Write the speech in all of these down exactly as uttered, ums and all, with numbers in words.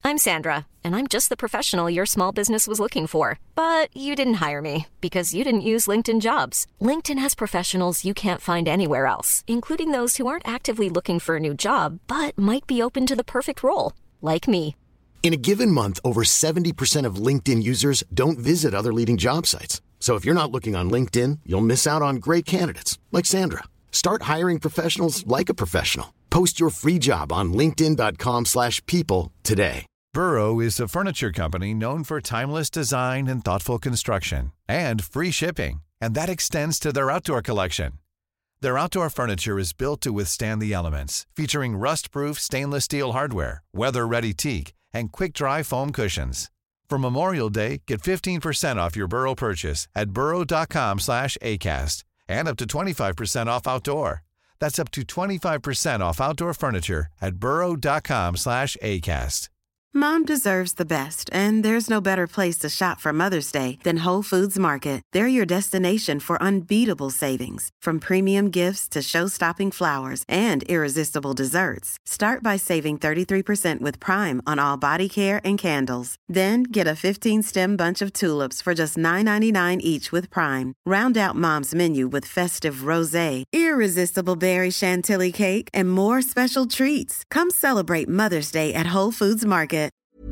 I'm Sandra, and I'm just the professional your small business was looking for. But you didn't hire me because you didn't use LinkedIn Jobs. LinkedIn has professionals you can't find anywhere else, including those who aren't actively looking for a new job, but might be open to the perfect role, like me. In a given month, over seventy percent of LinkedIn users don't visit other leading job sites. So if you're not looking on LinkedIn, you'll miss out on great candidates like Sandra. Start hiring professionals like a professional. Post your free job on linkedin dot com slash people today. Burrow is a furniture company known for timeless design and thoughtful construction and free shipping, and that extends to their outdoor collection. Their outdoor furniture is built to withstand the elements, featuring rust-proof stainless steel hardware, weather-ready teak, and quick-dry foam cushions. For Memorial Day, get fifteen percent off your Burrow purchase at burrow dot com slash acast and up to twenty-five percent off outdoor. That's up to twenty-five percent off outdoor furniture at burrow dot com slash acast. Mom deserves the best, and there's no better place to shop for Mother's Day than Whole Foods Market. They're your destination for unbeatable savings, from premium gifts to show-stopping flowers and irresistible desserts. Start by saving thirty-three percent with Prime on all body care and candles. Then get a fifteen-stem bunch of tulips for just nine ninety-nine each with Prime. Round out Mom's menu with festive rosé, irresistible berry chantilly cake, and more special treats. Come celebrate Mother's Day at Whole Foods Market.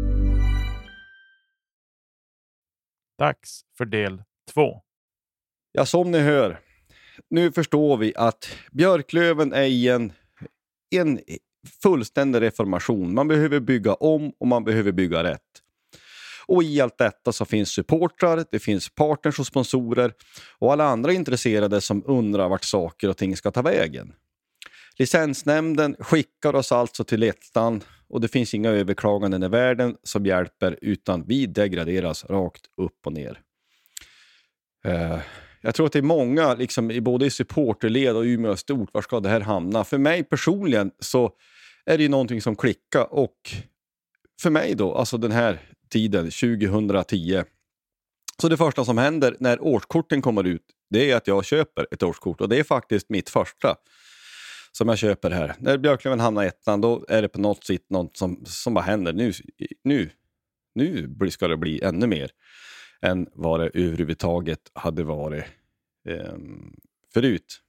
Dags för del två. Ja, som ni hör. Nu förstår vi att Björklöven är i en, en fullständig reformation. Man behöver bygga om och man behöver bygga rätt. Och i allt detta så finns supportrar, det finns partners och sponsorer och alla andra intresserade som undrar vart saker och ting ska ta vägen. Licensnämnden skickar oss alltså till ettan och det finns inga överklaganden i världen som hjälper, utan vi degraderas rakt upp och ner. Uh, jag tror att det är många, liksom, i både i supporterled och Umeå stort, var ska det här hamna? För mig personligen så är det ju någonting som klickar, och för mig då, alltså den här tiden, tjugohundratio. Så det första som händer när årskorten kommer ut, det är att jag köper ett årskort, och det är faktiskt mitt första som jag köper här. När Björklöven hamnar i ettan, då är det på något sätt något som, som bara händer. Nu, nu, nu ska det bli ännu mer än vad det överhuvudtaget hade varit eh, förut.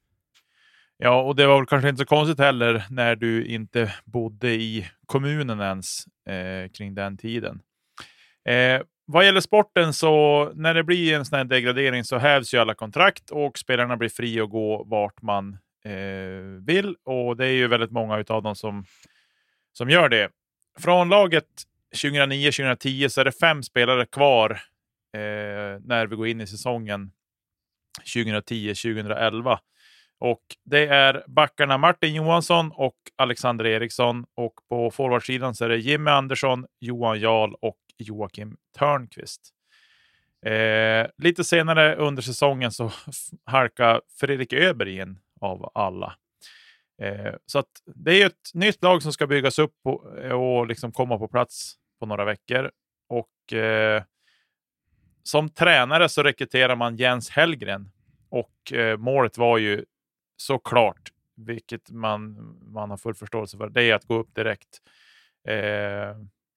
Ja, och det var väl kanske inte så konstigt heller när du inte bodde i kommunen ens eh, kring den tiden. Eh, vad gäller sporten, så när det blir en sån här degradering så hävs ju alla kontrakt och spelarna blir fri att gå vart man eh, vill, och det är ju väldigt många utav dem som, som gör det. Från laget tjugohundranio tjugohundratio så är det fem spelare kvar eh, när vi går in i säsongen tjugohundratio tjugohundraelva. Och det är backarna Martin Johansson och Alexander Eriksson, och på forwardsidan så är det Jimmy Andersson, Johan Jarl och Joakim Törnqvist. Eh, lite senare under säsongen så halkar Fredrik Öberg in av alla. Eh, så att det är ett nytt lag som ska byggas upp och, och liksom komma på plats på några veckor. Och eh, som tränare så rekryterar man Jens Hellgren, och eh, målet var ju såklart, vilket man, man har full förståelse för, det är att gå upp direkt. Eh,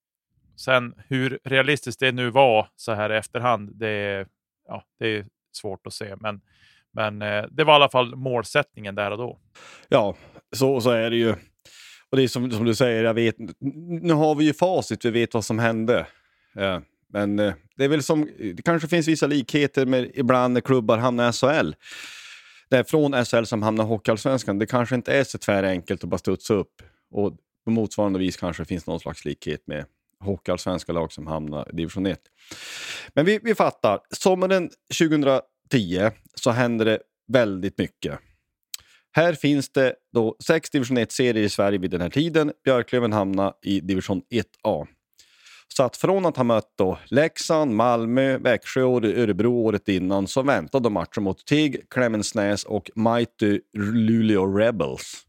sen hur realistiskt det nu var så här i efterhand, det är, ja, det är svårt att se. Men, men eh, det var i alla fall målsättningen där och då. Ja, så, så är det ju. Och det är som, som du säger, jag vet, nu har vi ju facit, vi vet vad som hände. Eh, men eh, det är väl som, det kanske finns vissa likheter med ibland när klubbar hamnar i S H L. Det är från S H L som hamnar i Hockeyallsvenskan. Det kanske inte är så tvärenkelt att bara studsa upp. Och på motsvarande vis kanske det finns någon slags likhet med Hockeyallsvenska lag som hamnar i division ett. Men vi, vi fattar. Sommaren tjugohundratio så händer det väldigt mycket. Här finns det då sex division ett-serier i Sverige vid den här tiden. Björklöven hamnar i division ett A. Så att från att ha mött då Leksand, Malmö, Växjö och Örebro året innan, så väntade de matcher mot T I G, Klemensnäs och Mighty Luleå Rebels.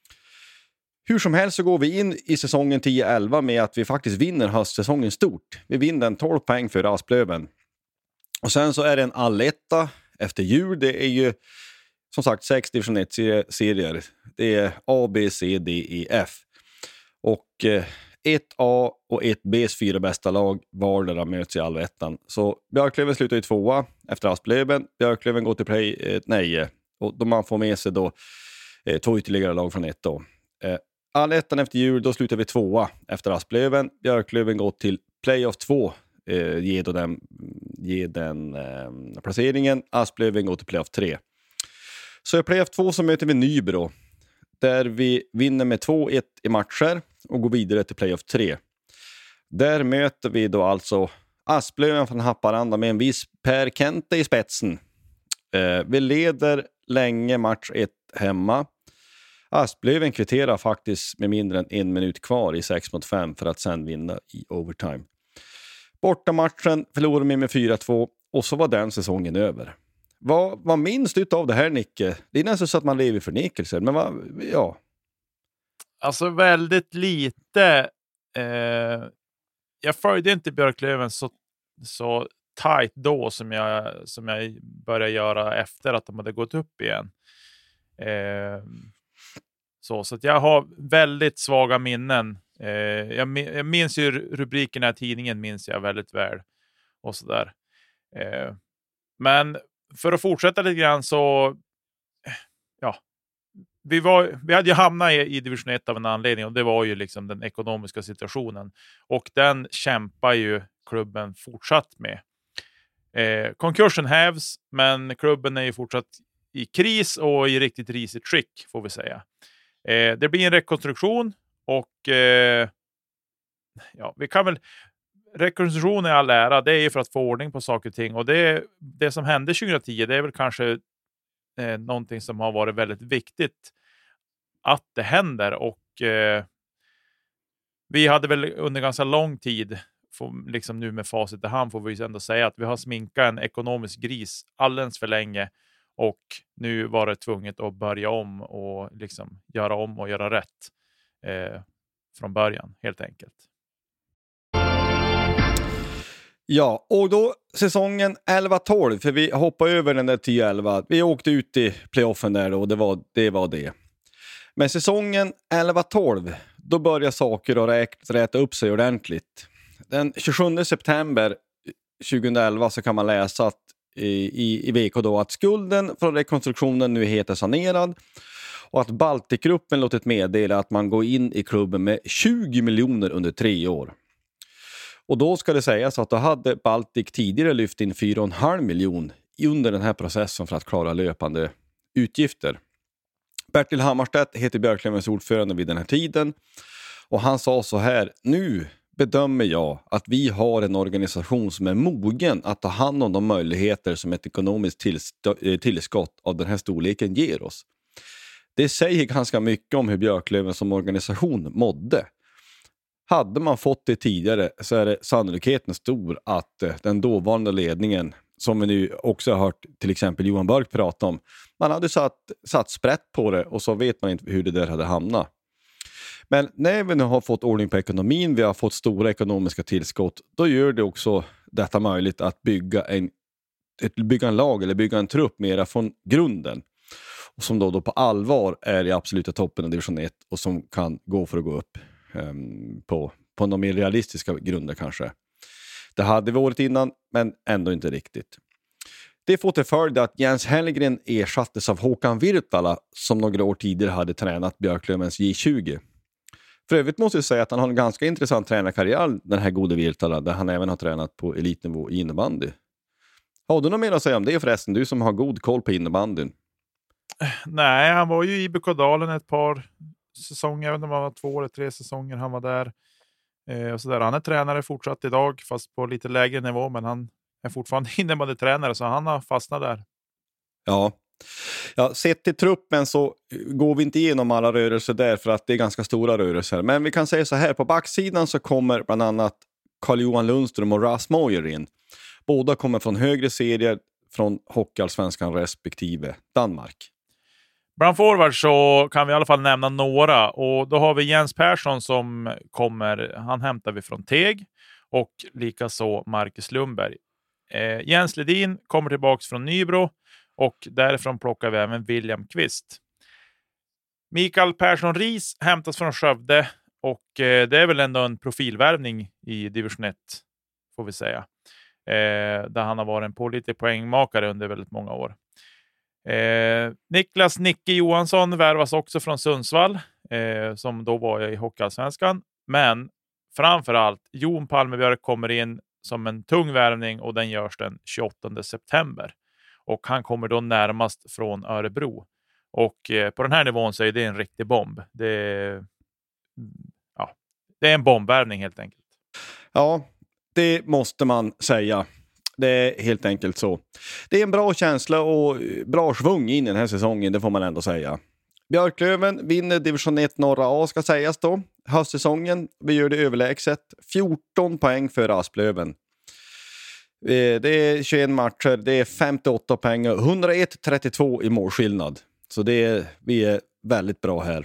Hur som helst så går vi in i säsongen tio elva med att vi faktiskt vinner höstsäsongen stort. Vi vinner en tolv poäng för Asplöven. Och sen så är det en alletta efter jul. Det är ju som sagt sex division ett-serier. Det är A, B, C, D, E, F. Och eh, ett A och ett B:s fyra bästa lag vardera möts i Allettan. Så Björklöven slutar i tvåa efter Asplöven. Björklöven går till play, eh, nej, och då man får med sig då eh, två ytterligare lag från ett A. Eh, Allettan efter jul, då slutar vi tvåa efter Asplöven. Björklöven går till playoff två, eh, ger då den, ger den eh, placeringen. Asplöven går till playoff tre. Så i playoff två så möter vi Nybro, där vi vinner med två ett i matcher och går vidare till playoff tre. Där möter vi då alltså Asplöven från Haparanda med en viss Per Kente i spetsen. Eh, vi leder länge match ett hemma. Asplöven kvitterar faktiskt med mindre än en minut kvar i sex mot fem för att sen vinna i overtime. Bortamatchen förlorar vi med fyra två och så var den säsongen över. Vad, vad minns du av det här, Nicke? Det är nästan så att man lever i förnekelser, men vad, ja. Alltså väldigt lite. Eh, jag följde inte Björklöven så, så tight då som jag, som jag började göra efter att de hade gått upp igen. Eh, så, så att jag har väldigt svaga minnen. Eh, jag, jag minns ju rubrikerna i tidningen, minns jag väldigt väl. Och sådär. Eh, men för att fortsätta lite grann så ja, vi, var, vi hade ju hamnat i, i division ett av en anledning, och det var ju liksom den ekonomiska situationen, och den kämpar ju klubben fortsatt med. Eh, konkursen hävs, men klubben är ju fortsatt i kris och i riktigt risigt skick, får vi säga. Eh, det blir en rekonstruktion och eh, ja, vi kan väl rekonstruktion är all ära, det är ju för att få ordning på saker och ting, och det, det som hände tjugohundratio, det är väl kanske eh, någonting som har varit väldigt viktigt att det händer, och eh, vi hade väl under ganska lång tid, för, liksom nu med facit i hand får vi ändå säga att vi har sminkat en ekonomisk gris alldeles för länge, och nu var det tvunget att börja om och liksom göra om och göra rätt eh, från början, helt enkelt. Ja, och då säsongen elva tolv, för vi hoppade över den där tio elva. Vi åkte ut i playoffen där då, och det var det. Var det. Men säsongen elva tolv, då börjar saker att räk- räta upp sig ordentligt. Den tjugosjunde september tjugoelva så kan man läsa att, i, i, i V K då att skulden från rekonstruktionen nu heter sanerad, och att Baltikgruppen låtit meddela att man går in i klubben med tjugo miljoner under tre år. Och då ska det sägas att då hade Baltic tidigare lyft in fyra komma fem miljoner under den här processen för att klara löpande utgifter. Bertil Hammarstedt heter Björklövens ordförande vid den här tiden, och han sa så här: nu bedömer jag att vi har en organisation som är mogen att ta hand om de möjligheter som ett ekonomiskt tillst- tillskott av den här storleken ger oss. Det säger ganska mycket om hur Björklöven som organisation mådde. Hade man fått det tidigare så är det sannolikheten stor att den dåvarande ledningen, som vi nu också har hört till exempel Johan Börk prata om, man hade satt, satt sprätt på det, och så vet man inte hur det där hade hamnat. Men när vi nu har fått ordning på ekonomin, vi har fått stora ekonomiska tillskott, då gör det också detta möjligt att bygga en, ett, bygga en lag eller bygga en trupp mera från grunden. Och som då, då på allvar är i absoluta toppen av division ett, och som kan gå för att gå upp um, på, på några mer realistiska grunder kanske. Det hade vi året innan, men ändå inte riktigt. Det får till följd att Jens Hellgren ersattes av Håkan Virtala, som några år tidigare hade tränat Björklövens J tjugo. För övrigt måste jag säga att han har en ganska intressant tränarkarriär, den här gode Virtala, där han även har tränat på elitnivå i innebandy. Har du något mer att säga om det förresten, du som har god koll på innebandyn? Nej, han var ju i B K-dalen ett par säsonger, jag vet inte om det var två eller tre säsonger han var där. Eh, och så där. Han är tränare fortsatt idag, fast på lite lägre nivå, men han är fortfarande innebandytränare, så han har fastnat där. Ja. Ja, sett till truppen så går vi inte igenom alla rörelser där, för att det är ganska stora rörelser. Men vi kan säga så här, på backsidan så kommer bland annat Carl-Johan Lundström och Ras Moyer in. Båda kommer från högre serier från Hockeyallsvenskan respektive Danmark. Bland forward så kan vi i alla fall nämna några, och då har vi Jens Persson som kommer, han hämtar vi från Teg, och likaså Marcus Lundberg. Eh, Jens Ledin kommer tillbaks från Nybro, och därifrån plockar vi även William Kvist. Mikael Persson Ries hämtas från Skövde, Och eh, det är väl ändå en profilvärvning i division ett, får vi säga. Eh, där han har varit en pålitlig poängmakare under väldigt många år. Eh, Niklas Nicke Johansson värvas också från Sundsvall, eh, som då var i Hockeyallsvenskan. Men framförallt Jon Palmebjörk kommer in som en tung värvning och den görs den tjugoåttonde september. Och han kommer då närmast från Örebro. Och eh, på den här nivån så är det en riktig bomb. Det är, ja, det är en bombvärvning helt enkelt. Ja, det måste man säga. Det är helt enkelt så. Det är en bra känsla och bra svung in i den här säsongen, det får man ändå säga. Björklöven vinner division ett norra A, ska sägas då. Höstsäsongen, vi gör det överlägset. fjorton poäng för Asplöven. Det är tjugoett matcher, det är femtioåtta poäng och hundraett trettiotvå i målskillnad. Så det är, vi är väldigt bra här.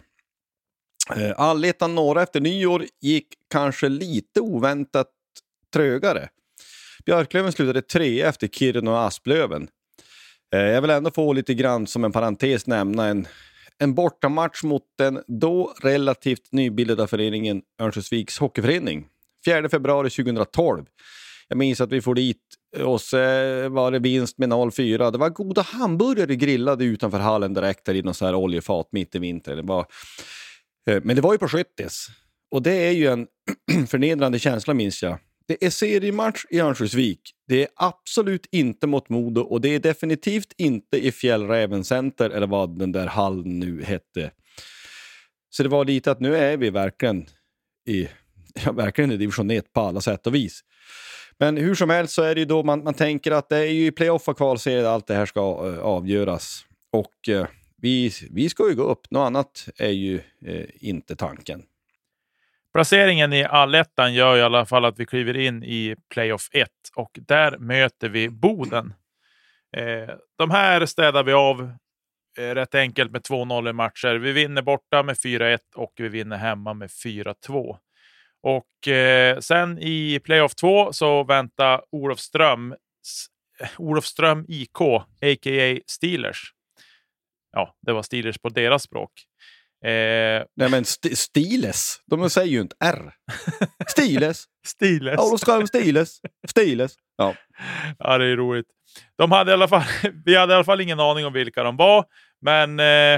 Allettan norra efter nyår gick kanske lite oväntat trögare. Björklöven slutade tre efter Kiruna och Asplöven. Jag vill ändå få lite grann som en parentes nämna en, en bortamatch mot den då relativt nybildade föreningen Örnsköldsviks hockeyförening. fjärde februari tjugohundratolv. Jag minns att vi får dit och så var det vinst med noll fyra. Det var goda hamburgare grillade utanför hallen direkt där i någon så här oljefat mitt i vintern. Det var, men det var ju på Skyttis. Och det är ju en förnedrande känsla, minns jag. Det är seriematch i Örnsköldsvik. Det är absolut inte mot Modo och det är definitivt inte i Fjällräven Center eller vad den där hallen nu hette. Så det var lite att nu är vi verkligen i, ja, verkligen i division ett på alla sätt och vis. Men hur som helst så är det ju då man, man tänker att det är ju i playoff och kvalserie allt det här ska uh, avgöras. Och uh, vi, vi ska ju gå upp. Något annat är ju uh, inte tanken. Placeringen i allettan gör i alla fall att vi kliver in i playoff ett och där möter vi Boden. Eh, de här städar vi av eh, rätt enkelt med två noll i matcher. Vi vinner borta med fyra ett och vi vinner hemma med fyra två. Och eh, sen i playoff två så väntar Olofström, Olofström I K, a k a. Steelers. Ja, det var Steelers på deras språk. Eh, Nej men st- Stiles, de säger ju inte R. Stiles. Stiles. Ja, då ska de Stiles. Stiles. Ja. Ja, det är roligt. De hade i alla fall, vi hade i alla fall ingen aning om vilka de var, men eh,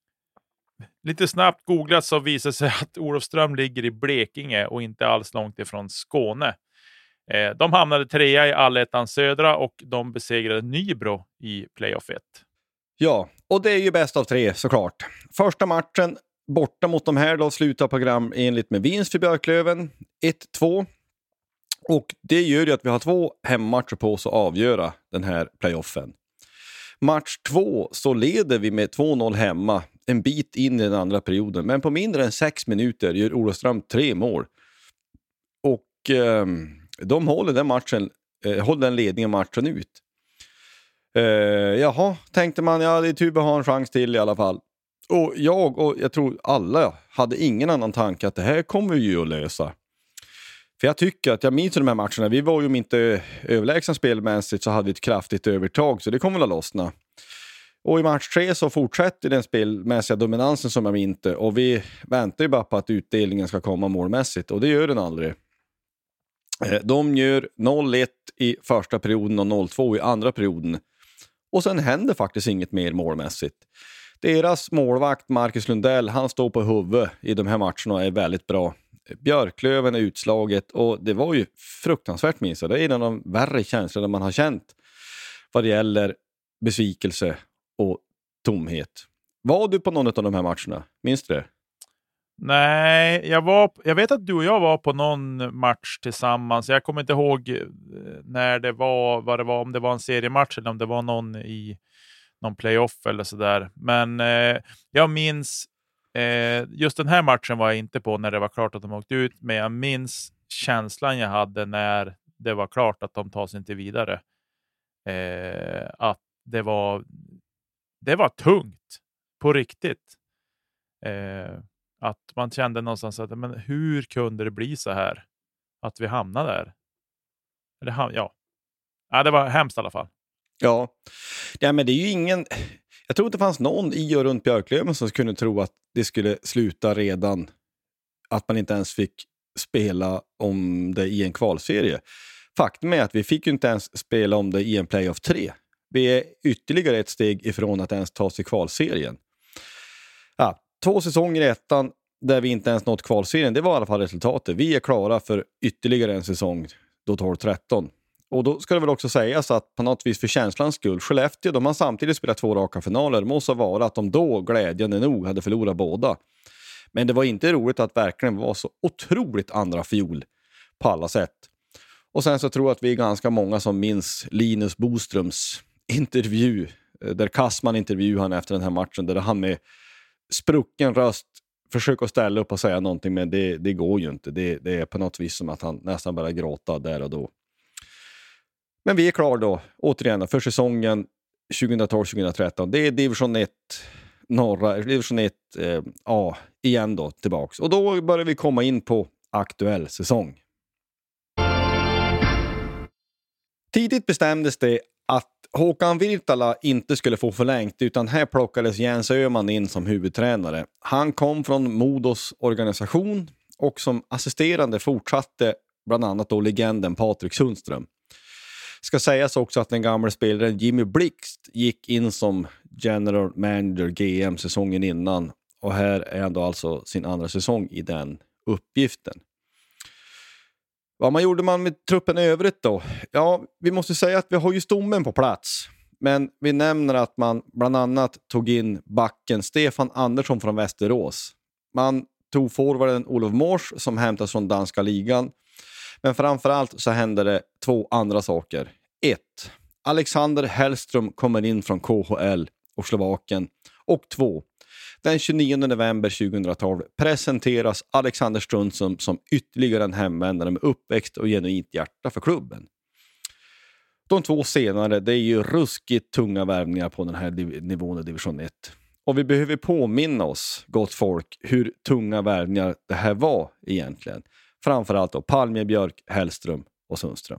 lite snabbt googlat så visar sig att Olofström ligger i Blekinge och inte alls långt ifrån Skåne. Eh, de hamnade trea i Allettan södra och de besegrade Nybro i playoff ett. Ja, och det är ju bäst av tre såklart. Första matchen borta mot de här då slutar program enligt med vinst för Björklöven ett två. Och det gör ju att vi har två hemmatcher på oss att avgöra den här playoffen. Match två så leder vi med två noll hemma en bit in i den andra perioden. Men på mindre än sex minuter gör Olofström tre mål. Och eh, de håller den matchen, eh, håller den ledningen matchen ut. Uh, jaha, tänkte man, ja det är tur att ha en chans till i alla fall. Och jag och jag tror alla hade ingen annan tanke att det här kommer vi ju att lösa. För jag tycker att jag minns de här matcherna, vi var ju om inte överlägsna spelmässigt så hade vi ett kraftigt övertag så det kommer väl att lossna. Och i match tre så fortsätter den spelmässiga dominansen som jag inte och vi väntar ju bara på att utdelningen ska komma målmässigt och det gör den aldrig. De gör noll ett i första perioden och noll två i andra perioden. Och sen händer faktiskt inget mer målmässigt. Deras målvakt Marcus Lundell, han står på huvud i de här matcherna och är väldigt bra. Björklöven är utslaget och det var ju fruktansvärt minst. Det är en av de värre känslorna man har känt vad det gäller besvikelse och tomhet. Var du på någon av de här matcherna? Minns du det? Nej, jag, var, jag vet att du och jag var på någon match tillsammans. Jag kommer inte ihåg när det var, vad det var, om det var en seriematch eller om det var någon i någon playoff eller sådär. Men eh, jag minns, eh, just den här matchen var jag inte på när det var klart att de åkte ut. Men jag minns känslan jag hade när det var klart att de tar sig inte vidare. Eh, att det var, det var tungt på riktigt. Eh, Att man kände någonstans att men hur kunde det bli så här? Att vi hamnade där. Eller, ja. ja, det var hemskt i alla fall. Ja. ja, men det är ju ingen... Jag tror inte det fanns någon i och runt Björklöven som kunde tro att det skulle sluta redan att man inte ens fick spela om det i en kvalserie. Faktum är att vi fick ju inte ens spela om det i en playoff tre. Vi är ytterligare ett steg ifrån att ens ta sig kvalserien. Ja, två säsonger i ettan där vi inte ens nått kvalserien, det var i alla fall resultatet. Vi är klara för ytterligare en säsong, då tolv tretton. Och då ska det väl också sägas att på något vis för känslans skull, Skellefteå, de har samtidigt spelat två raka finaler, måste vara att de då glädjande nog hade förlorat båda. Men det var inte roligt att verkligen vara så otroligt andra fiol på alla sätt. Och sen så tror jag att vi är ganska många som minns Linus Boströms intervju, där Kassman intervjuade han efter den här matchen, där han med sprucken röst försöker ställa upp och säga någonting, men det, det går ju inte. Det, det är på något vis som att han nästan börjar gråta där och då. Men vi är klara då, återigen, för säsongen tjugohundratolv tjugohundratretton. Det är division ett norra, division ett eh, A igen då tillbaks. Och då börjar vi komma in på aktuell säsong. Tidigt bestämdes det att Håkan Virtala inte skulle få förlängt, utan här plockades Jens Öhman in som huvudtränare. Han kom från Modos organisation och som assisterande fortsatte bland annat då legenden Patrik Sundström. Ska sägas också att den gamla spelaren Jimmy Blixt gick in som general manager G M säsongen innan, och här är han då alltså sin andra säsong i den uppgiften. Vad man gjorde man med truppen i övrigt då? Ja, vi måste säga att vi har ju stommen på plats. Men vi nämner att man bland annat tog in backen Stefan Andersson från Västerås. Man tog forwarden Olof Mors som hämtas från danska ligan. Men framförallt så hände det två andra saker. Ett, Alexander Hellström kommer in från K H L och Slovakien. Och två, den tjugonionde november tjugohundratolv presenteras Alexander Strundsson som ytterligare en hemvändare med uppväxt och genuint hjärta för klubben. De två senare, det är ju ruskigt tunga värvningar på den här div- nivån i division ett. Och vi behöver påminna oss, gott folk, hur tunga värvningar det här var egentligen. Framförallt då Palme, Björk, Hellström och Sundström.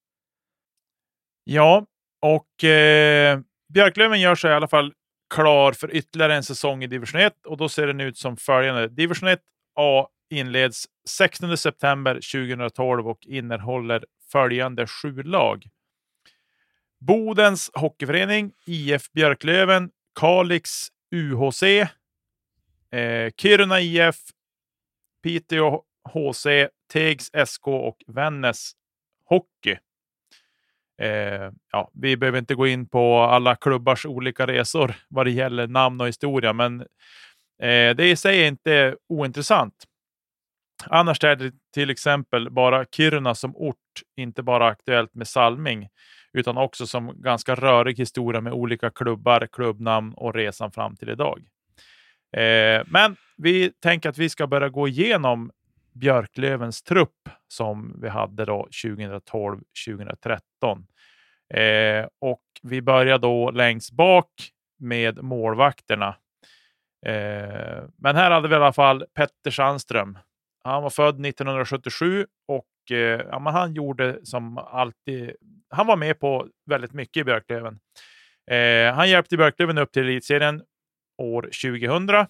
Ja, och eh, Björklöven gör sig i alla fall klar för ytterligare en säsong i division ett, och då ser den ut som följande. Division ett A inleds sextonde september tjugohundratolv och innehåller följande sju lag. Bodens hockeyförening, I F Björklöven, Kalix U H C, eh, Kiruna I F, Piteå H C, Tegs S K och Vännäs Hockey. Eh, ja, vi behöver inte gå in på alla klubbars olika resor vad det gäller namn och historia, men eh, det i sig är inte ointressant. Annars är det till exempel bara Kiruna som ort inte bara aktuellt med Salming, utan också som ganska rörig historia med olika klubbar, klubbnamn och resan fram till idag. Eh, men vi tänker att vi ska börja gå igenom Björklövens trupp som vi hade då tjugohundratolv tjugohundratretton. Eh, och vi börjar då längst bak med målvakterna. Eh, men här hade vi i alla fall Petter Sandström. Han var född nittonhundrasjuttiosju och eh, ja, men han gjorde som alltid, han var med på väldigt mycket i Björklöven. Eh, han hjälpte Björklöven upp till elitserien år tjugohundra.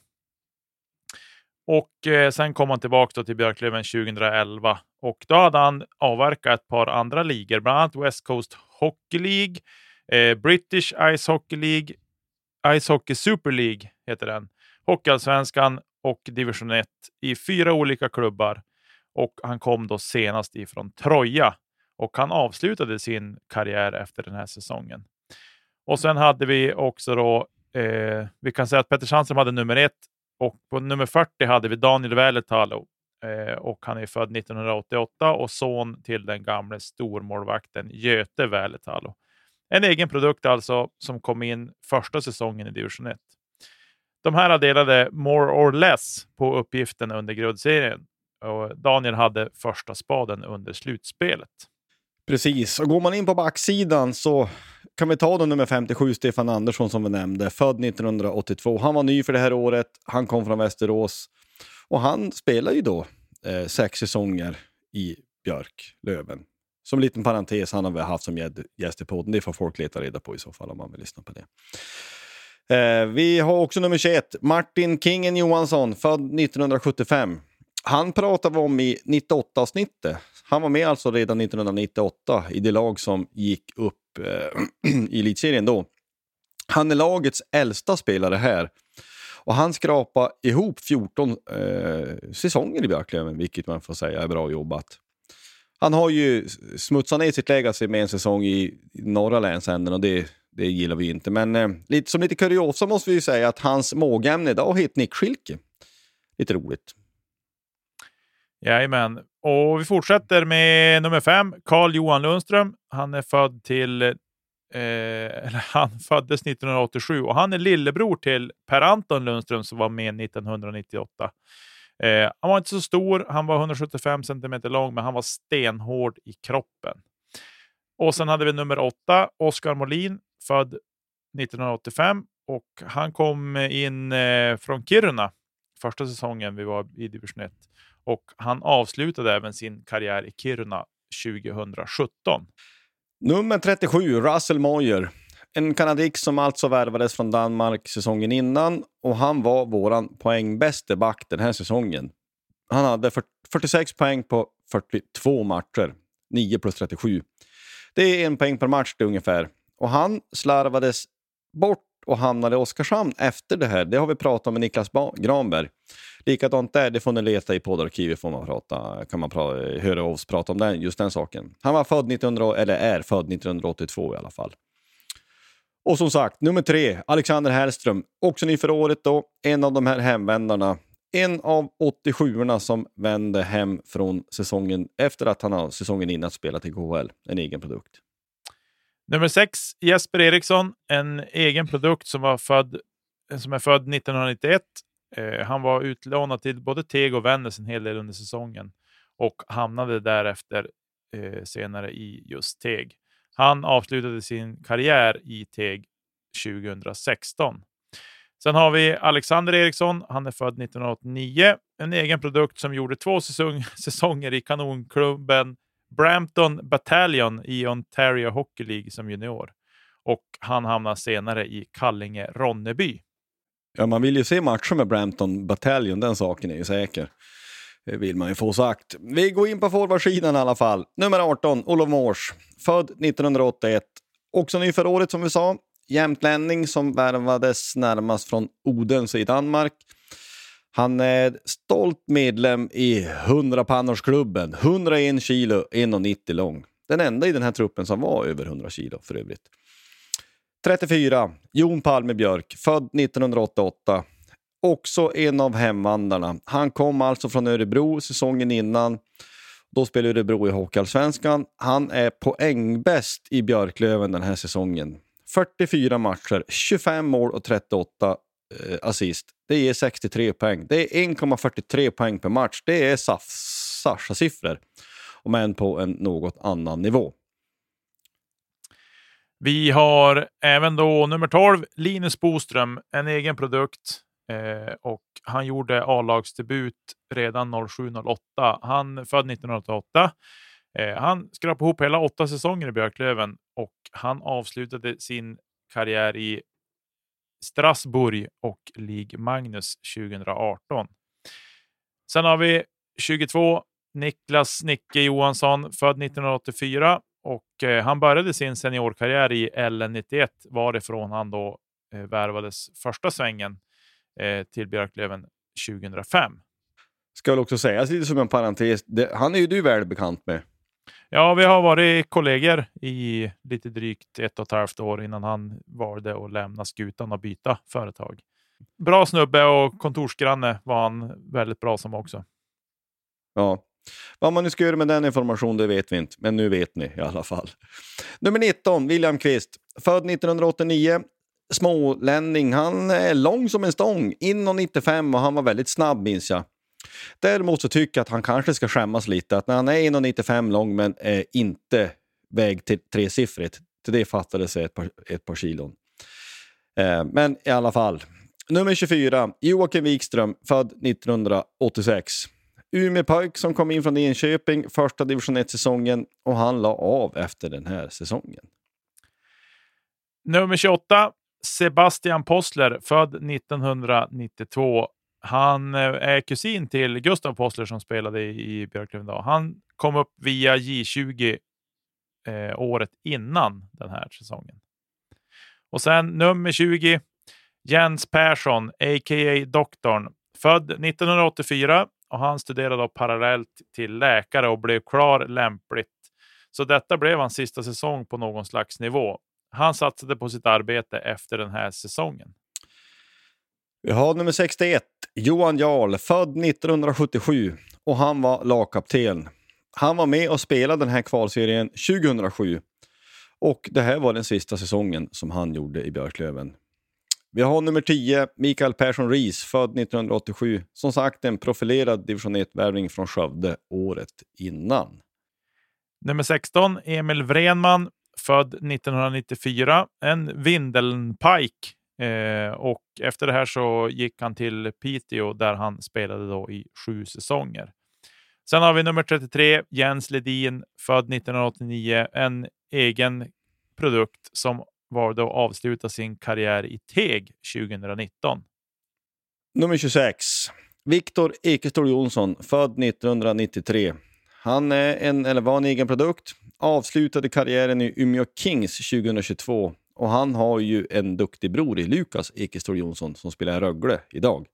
Och eh, sen kom han tillbaka då till Björklöven tjugohundraelva. Och då hade han avverkat ett par andra ligor. Bland annat West Coast Hockey League, eh, British Ice Hockey League, Ice Hockey Super League heter den. Hockeyallsvenskan och division ett i fyra olika klubbar. Och han kom då senast ifrån Troja. Och han avslutade sin karriär efter den här säsongen. Och sen hade vi också då, eh, vi kan säga att Petter Sandström hade nummer ett. Och på nummer fyrtio hade vi Daniel Väletalo. Eh, och han är född nittonhundraåttioåtta och son till den gamla stormålvakten Göte Väletalo. En egen produkt alltså som kom in första säsongen i division ett. De här delade more or less på uppgiften under grundserien. Och Daniel hade första spaden under slutspelet. Precis, och går man in på backsidan så kan vi ta då nummer femtiosju, Stefan Andersson som vi nämnde. Född nittonhundraåttiotvå. Han var ny för det här året. Han kom från Västerås. Och han spelar ju då eh, sex säsonger i Björklöven. Som liten parentes, han har vi haft som gäst i podden. Det får folk leta reda på i så fall om man vill lyssna på det. Eh, vi har också nummer tjugoett, Martin Kingen Johansson, född nittonhundrasjuttiofem. Han pratade om i nittioåtta-avsnittet. Han var med alltså redan nittonhundranittioåtta i det lag som gick upp eh, i elitserien då. Han är lagets äldsta spelare här. Och han skrapade ihop fjorton eh, säsonger i Björklöven, vilket man får säga är bra jobbat. Han har ju smutsat ner sitt legacy med en säsong i norra länsänden och det, det gillar vi inte. Men eh, lite, som lite kuriosa måste vi ju säga att hans mågämne idag heter Nick Schilke. Lite roligt. Jajamän. Och vi fortsätter med nummer fem, Carl Johan Lundström. Han är född till, eh, eller han föddes nittonhundraåttiosju och han är lillebror till Per Anton Lundström som var med nittonhundranittioåtta. Eh, han var inte så stor, han var hundrasjuttiofem centimeter lång, men han var stenhård i kroppen. Och sen hade vi nummer åtta, Oskar Molin, född nittonhundraåttiofem och han kom in eh, från Kiruna första säsongen vi var i division ett. Och han avslutade även sin karriär i Kiruna tjugosjutton. Nummer trettiosju, Russell Moyer. En kanadick som alltså värvades från Danmark säsongen innan. Och han var våran poängbäste back den här säsongen. Han hade fyrtiosex poäng på fyrtiotvå matcher. nio plus trettiosju. Det är en poäng per match det ungefär. Och han slarvades bort och hamnade i Oskarshamn efter det här. Det har vi pratat med Niklas ba- Granberg. Likadant där, det får ni leta i poddarkivet får man prata, kan man pra- höra oss prata om den, just den saken. Han var född nittonhundra, eller är född nittonhundraåttiotvå i alla fall. Och som sagt, nummer tre, Alexander Hellström. Också ny för året då, en av de här hemvändarna. En av åttiosjuorna som vände hem från säsongen efter att han har säsongen innan spelat i K H L. En egen produkt. Nummer sex, Jesper Eriksson. En egen produkt som, var född, som är född nittonhundranittioett. Eh, han var utlånad till både Teg och Vännäs en hel del under säsongen. Och hamnade därefter eh, senare i just Teg. Han avslutade sin karriär i Teg tjugohundrasexton. Sen har vi Alexander Eriksson. Han är född nittonhundraåttionio. En egen produkt som gjorde två säsong- säsonger i kanonklubben Brampton Battalion i Ontario Hockey League som junior. Och han hamnar senare i Kallinge Ronneby. Ja, man vill ju se matcher med Brampton Battalion, den saken är ju säker. Det vill man ju få sagt. Vi går in på forwardsidan i alla fall. Nummer arton, Olof Mårs. Född nittonhundraåttioett. Också ny för året som vi sa. Jämtlänning som värvades närmast från Odense i Danmark. Han är stolt medlem i hundra-pannorsklubben. hundraen kilo, en komma nittio lång. Den enda i den här truppen som var över hundra kilo för övrigt. trettiofyra, Jon Palme Björk. Född nittonhundraåttioåtta. Också en av hemvandarna. Han kom alltså från Örebro säsongen innan. Då spelade Örebro i Hockeyallsvenskan. Han är poängbäst i Björklöven den här säsongen. fyrtiofyra matcher, tjugofem mål och trettioåtta eh, assist. Det ger sextiotre poäng. Det är en komma fyrtiotre poäng per match. Det är Sasha-siffror. Om än på en något annan nivå. Vi har även då nummer tolv, Linus Boström. En egen produkt. Eh, och han gjorde A-lagsdebut redan noll sju noll åtta. Han född nittonhundraåttioåtta. Eh, han skrapade ihop hela åtta säsonger i Björklöven och han avslutade sin karriär i Strasbourg och Ligue Magnus tjugoarton. Sen har vi tjugotvå, Niklas Nicke Johansson, född nittonhundraåttiofyra och eh, han började sin seniorkarriär i L N nittioett varifrån han då eh, värvades första svängen eh, till Björklöven tjugohundrafem. Ska väl också säga lite som en parentes, det, han är ju du väl bekant med. Ja, vi har varit kollegor i lite drygt ett och ett halvt år innan han valde att lämna skutan och byta företag. Bra snubbe och kontorsgranne var han väldigt bra som också. Ja, vad man nu ska göra med den informationen det vet vi inte, men nu vet ni i alla fall. Nummer nitton, William Kvist. Född nittonhundraåttionio. Smålänning, han är lång som en stång, in och nittiofem och han var väldigt snabb minns jag. Däremot så tycker jag att han kanske ska skämmas lite att när han är en och nittiofem lång men är inte väg till tresiffrigt, till det fattade sig ett par, ett par kilon. Eh, men i alla fall, nummer tjugofyra, Joakim Wikström, född nittonhundraåttiosex. Umeåpojk som kom in från Enköping första division ett-säsongen och han la av efter den här säsongen. Nummer tjugoåtta, Sebastian Possler, född nittonhundranittiotvå. Han är kusin till Gustav Possler som spelade i Björklöven då. Han kom upp via J tjugo eh, året innan den här säsongen. Och sen nummer tjugo, Jens Persson, a k a. Doktorn. Född nittonhundraåttiofyra och han studerade då parallellt till läkare och blev klar lämpligt. Så detta blev hans sista säsong på någon slags nivå. Han satsade på sitt arbete efter den här säsongen. Vi har nummer sextioett, Johan Jarl, född nittonhundrasjuttiosju och han var lagkapten. Han var med och spelade den här kvalserien tjugohundrasju och det här var den sista säsongen som han gjorde i Björklöven. Vi har nummer tio, Mikael Persson Ries, född nittonhundraåttiosju. Som sagt en profilerad division ett-värvning från Skövde året innan. Nummer sexton, Emil Vrenman, född nittonhundranittiofyra. En Vindelnpike. Eh, och efter det här så gick han till Piteå där han spelade då i sju säsonger. Sen har vi nummer trettiotre, Jens Ledin, född nittonhundraåttionio. En egen produkt som var då avsluta sin karriär i Teg tjugonitton. Nummer tjugosex, Viktor Ekestål Jonsson, född nittonhundranittiotre. Han är en, eller var en egen produkt. Avslutade karriären i Umeå Kings tjugohundratjugotvå. Och han har ju en duktig bror i Lukas Ekestål Jonsson som spelar i Rögle idag.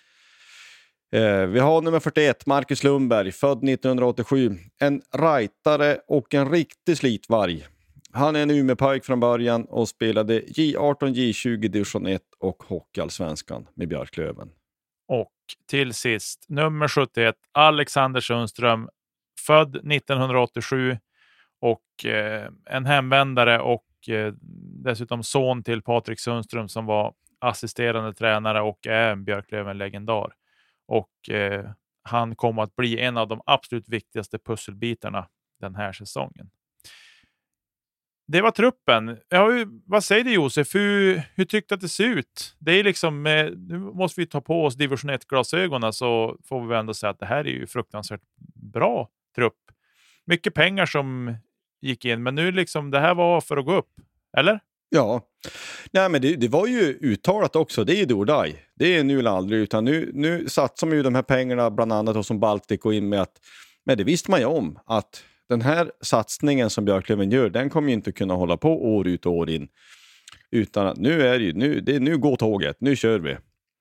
Eh, vi har nummer fyrtioett, Marcus Lundberg, född nittonhundraåttiosju. En rightare och en riktig slitvarg. Han är en Umeåpojk från början och spelade J arton, J tjugo, division ett och Hockeyallsvenskan med Björklöven. Och till sist, nummer sjuttioett, Alexander Sundström, född nittonhundraåttiosju och eh, en hemvändare och eh, dessutom son till Patrik Sundström som var assisterande tränare och är en Björklöven-legendar. Och eh, han kommer att bli en av de absolut viktigaste pusselbitarna den här säsongen. Det var truppen. Ja, vad säger du Josef? Hur, hur tyckte att det ser ut? Det är liksom, nu måste vi ta på oss division ett-glasögonen så får vi ändå säga att det här är ju fruktansvärt bra trupp. Mycket pengar som gick in, men nu liksom det här var för att gå upp, eller? Ja, nej men det, det var ju uttalat också, det är do or die. Det är nu eller aldrig, utan nu, nu satsar man ju de här pengarna bland annat och som Baltic och in med att, men det visste man ju om att den här satsningen som Björklöven gör, den kommer ju inte kunna hålla på år ut och år in. Utan att nu är det ju, nu, det, nu går tåget, nu kör vi.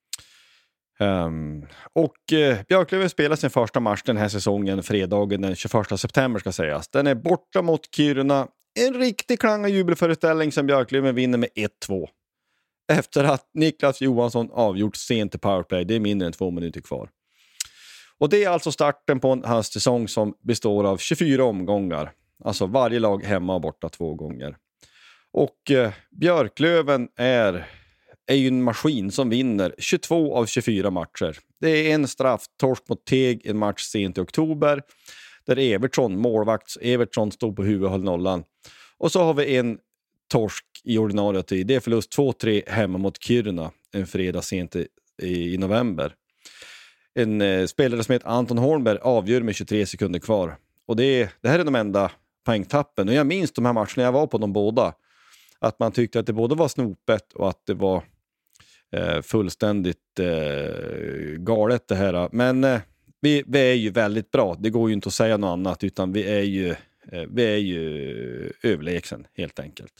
Um, och eh, Björklöven spelar sin första match den här säsongen, fredagen den tjugoförsta september ska sägas. Den är borta mot Kiruna. En riktig klang och jubelföreställning som Björklöven vinner med ett två. Efter att Niklas Johansson avgjort sent i powerplay, det är mindre än två minuter kvar. Och det är alltså starten på en höstsäsong som består av tjugofyra omgångar. Alltså varje lag hemma och borta två gånger. Och eh, Björklöven är, är ju en maskin som vinner tjugotvå av tjugofyra matcher. Det är en strafftorsk mot Teg, en match sent i oktober. Där Evertsson, målvakt Evertsson, stod på huvudet och höll nollan. Och så har vi en torsk i ordinarie tid. Det är förlust två tre hemma mot Kiruna en fredag sent i, i november. En eh, spelare som heter Anton Holmberg avgör med tjugotre sekunder kvar. Och det, är, det här är de enda poängtappen. Och jag minns de här matcherna jag var på de båda. Att man tyckte att det både var snopet och att det var eh, fullständigt eh, galet det här. Men eh, vi, vi är ju väldigt bra. Det går ju inte att säga något annat utan vi är ju, eh, vi är ju överlägsen helt enkelt.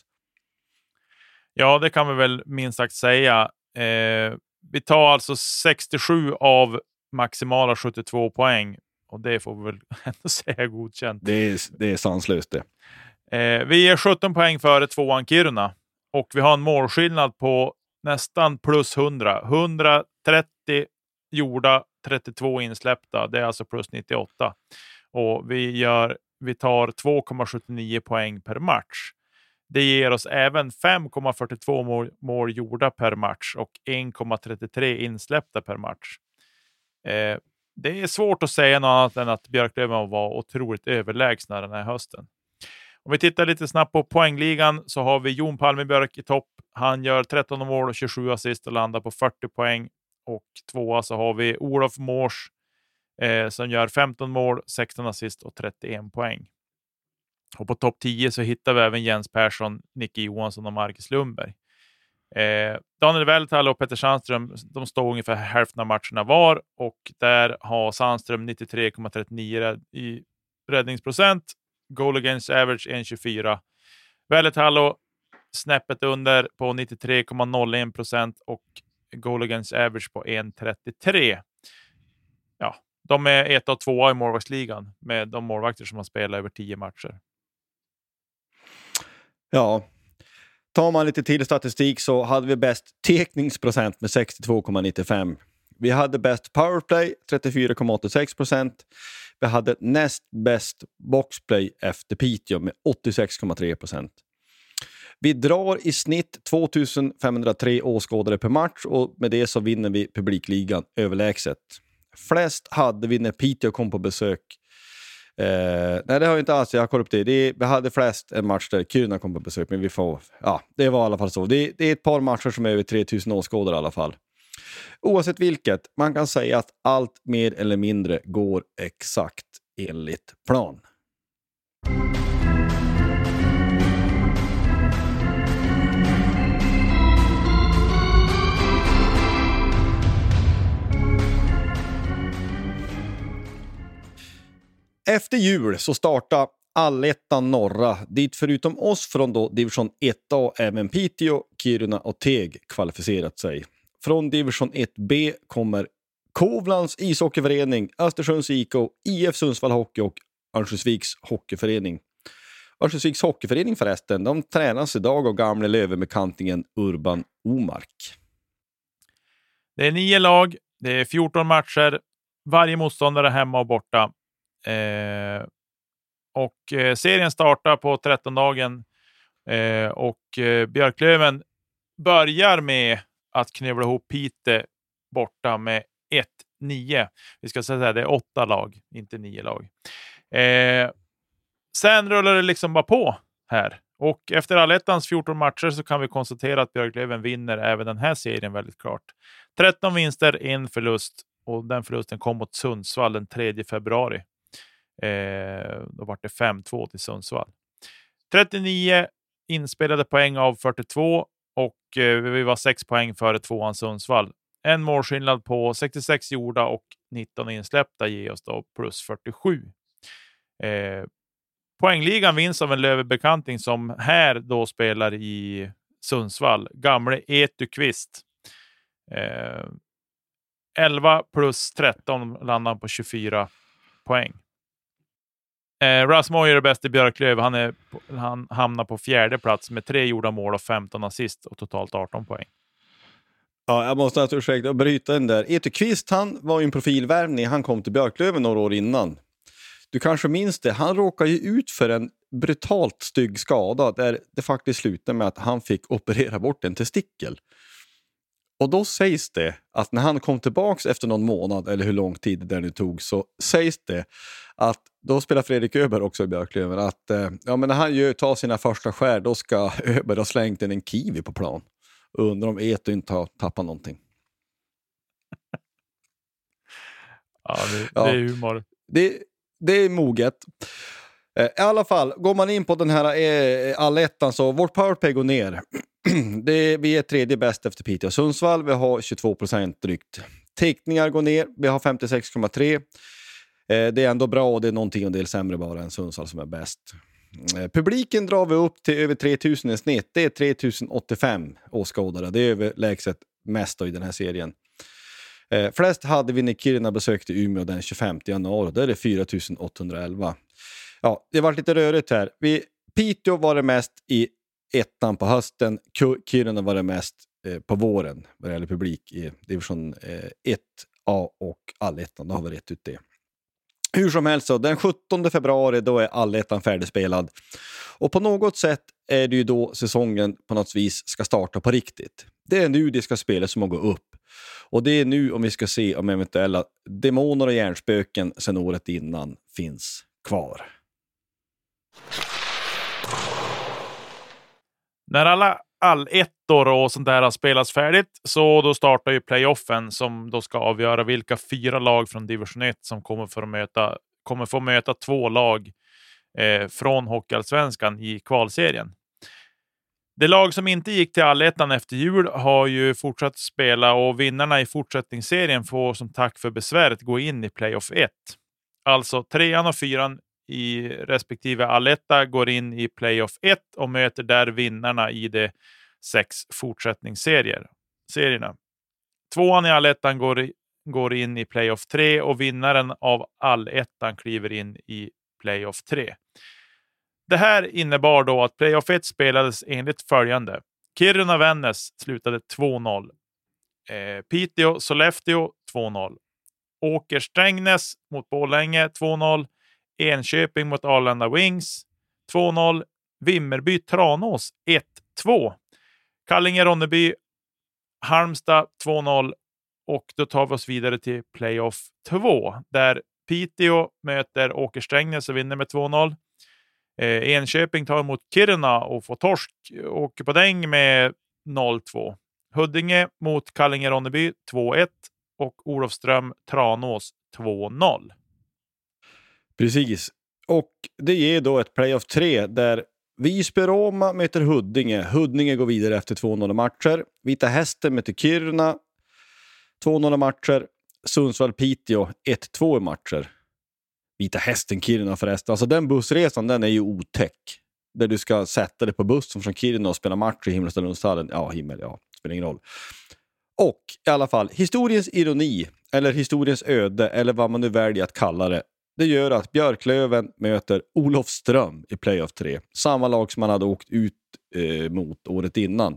Ja, det kan vi väl minst sagt säga. Eh, vi tar alltså sextiosju av maximala sjuttiotvå poäng. Och det får vi väl ändå säga godkänt. Det är, det är sanslöst det. Eh, vi är sjutton poäng före tvåan Kiruna. Och vi har en målskillnad på nästan plus hundra. hundratrettio gjorda, trettiotvå insläppta. Det är alltså plus nittioåtta. Och vi, gör, vi tar två komma sjuttionio poäng per match. Det ger oss även fem komma fyrtiotvå mål, mål gjorda per match och en komma trettiotre insläppta per match. Eh, det är svårt att säga något annat än att Björklöven var otroligt överlägsna den här hösten. Om vi tittar lite snabbt på poängligan så har vi Jon Palmebjörk i topp. Han gör tretton mål och tjugosju assist och landar på fyrtio poäng. Och tvåa så har vi Olof Mårs eh, som gör femton mål, sexton assist och trettioen poäng. Och på topp tio så hittar vi även Jens Persson, Nicke Johansson och Marcus Lundberg. Eh, Daniel Vältalo och Peter Sandström, de står ungefär hälften av matcherna var, och där har Sandström nittiotre komma trettionio i räddningsprocent, goal against average en komma tjugofyra. Vältalo snäppet under på nittiotre komma noll en procent och goal against average på en komma trettiotre. Ja, de är ett och tvåa i målvaktsligan med de målvakter som har spelat över tio matcher. Ja, tar man lite till statistik så hade vi bäst tekningsprocent med sextiotvå komma nittiofem. Vi hade bäst powerplay, trettiofyra komma åttiosex procent. Vi hade näst bäst boxplay efter Piteå med åttiosex komma tre procent. Vi drar i snitt tvåtusen femhundratre åskådare per match, och med det så vinner vi publikligan överlägset. Flest hade vi när Piteå kom på besök. Eh, nej, det har jag inte alls. Jag har kollat upp det. det. Vi hade flest en match där Kiruna kom på besök, men vi får, ja, det var i alla fall så. Det, det är ett par matcher som är över tre tusen åskådare i alla fall. Oavsett vilket, man kan säga att allt mer eller mindre går exakt enligt plan. Efter jul så startar Allettan norra, dit förutom oss från då division ett A även Piteå, Kiruna och Teg kvalificerat sig. Från division ett B kommer Kovlands ishockeyförening, Östersunds I K, I F Sundsvall Hockey och Örnsköldsviks hockeyförening. Örnsköldsviks hockeyförening förresten, de tränas idag av gamle lövemekantingen Urban Omark. Det är nio lag, det är fjorton matcher, varje motståndare hemma och borta. Eh, och eh, serien startar på trettondagen eh, och eh, Björklöven börjar med att knövla ihop Pite borta med ett nio. Vi ska säga att det är åtta lag, inte nio lag. Eh, sen rullar det liksom bara på här. Och efter Allettans fjorton matcher så kan vi konstatera att Björklöven vinner även den här serien väldigt klart. tretton vinster, en förlust, och den förlusten kom mot Sundsvall den tredje februari. Eh, då var det fem två till Sundsvall. trettionio inspelade poäng av fyrtiotvå, och eh, vi var sex poäng före tvåan Sundsvall. En målskillnad på sextiosex gjorda och nitton insläppta ger oss då plus fyrtiosju. Eh, poängligan vinns av en lövebekanting som här då spelar i Sundsvall. Gamle Etu Kvist. Eh, elva plus tretton landar på tjugofyra poäng. Eh, Rasmus är det bästa i Björklöv. Han, är, han hamnar på fjärde plats med tre gjorda mål och femton assist och totalt arton poäng. Ja, jag måste alltså ursäkta att bryta den där. Etu Kvist, han var ju en profilvärvning. Han kom till Björklöven några år innan. Du kanske minns det. Han råkade ju ut för en brutalt stygg skada där det faktiskt slutade med att han fick operera bort en testikel. Och då sägs det att när han kom tillbaks efter någon månad, eller hur lång tid det nu tog, så sägs det att då spelar Fredrik Öberg också i Björklöven att eh, ja, men när han gör, tar sina första skär, då ska Öberg ha slängt in en kiwi på plan. Undrar om Etu inte har tappat någonting. Ja, det, ja, det är humor. Det, det är moget. Eh, I alla fall, går man in på den här eh, Allettan så vårt powerplay går ner. Det, vi är tredje bäst efter Piteå och Sundsvall. Vi har tjugotvå procent drygt. Teckningar går ner. Vi har femtiosex komma tre. Eh, det är ändå bra, och det är någonting en del sämre bara än Sundsvall som är bäst. Eh, publiken drar vi upp till över tre tusen i snitt. Det är tre tusen åttiofem åskådare. Det är överlägset mest i den här serien. Eh, flest hade vi när Kiruna besökte Umeå den tjugofemte januari. Där är det fyra tusen åttahundraelva. Ja, det var lite rörigt här. Vi, Piteå var det mest i ettan på hösten. Kiruna var det mest eh, på våren vad det gäller publik i division eh, ett A och Allettan. Då har vi rätt ut det. Hur som helst så, den sjuttonde februari då är Allettan färdigspelad. Och på något sätt är det ju då säsongen på något vis ska starta på riktigt. Det är nu det ska spelas som att gå upp. Och det är nu om vi ska se om eventuella demoner och hjärnspöken sedan året innan finns kvar. När alla all ettor och sånt där har spelats färdigt, så då startar ju playoffen som då ska avgöra vilka fyra lag från division ett som kommer för att möta kommer få möta två lag eh, från Hockeyallsvenskan i kvalserien. Det lag som inte gick till allettan efter jul har ju fortsatt spela och vinnarna i fortsättningsserien får som tack för besväret gå in i playoff ett. Alltså trean och fyran i respektive alletta går in i playoff ett och möter där vinnarna i de sex fortsättningsserier. Serierna. Tvåan i allettan går, går in i playoff tre och vinnaren av allettan kliver in i playoff tre. Det här innebar då att playoff ett spelades enligt följande. Kiruna-Vännäs slutade två noll. Eh, Piteå-Sollefteå två noll. Åker-Strängnäs mot Borlänge två noll. Enköping mot Arlanda Wings två noll. Vimmerby-Tranås ett två. Kallinge-Ronneby Halmstad två noll. Och då tar vi oss vidare till playoff två. Där Piteå möter Åker-Strängnäs och vinner med två noll. Eh, Enköping tar emot Kiruna och får torsk. Åker på däng med noll två. Huddinge mot Kallinge-Ronneby två ett. Och Olofström-Tranås två noll. Precis. Och det ger då ett playoff tre där Visby-Roma möter Huddinge. Huddinge går vidare efter två noll matcher. Vita Hästen möter Kiruna. två noll matcher. Sundsvall-Piteå ett två matcher. Vita Hästen Kiruna förresten. Alltså den bussresan, den är ju otäck. Där du ska sätta dig på bussen från Kiruna och spela match i Himmelstalundshallen. Ja, himmel, ja. Spelar ingen roll. Och i alla fall, historiens ironi, eller historiens öde, eller vad man nu väljer att kalla det. Det gör att Björklöven möter Olofström i playoff tre. Samma lag som man hade åkt ut eh, mot året innan.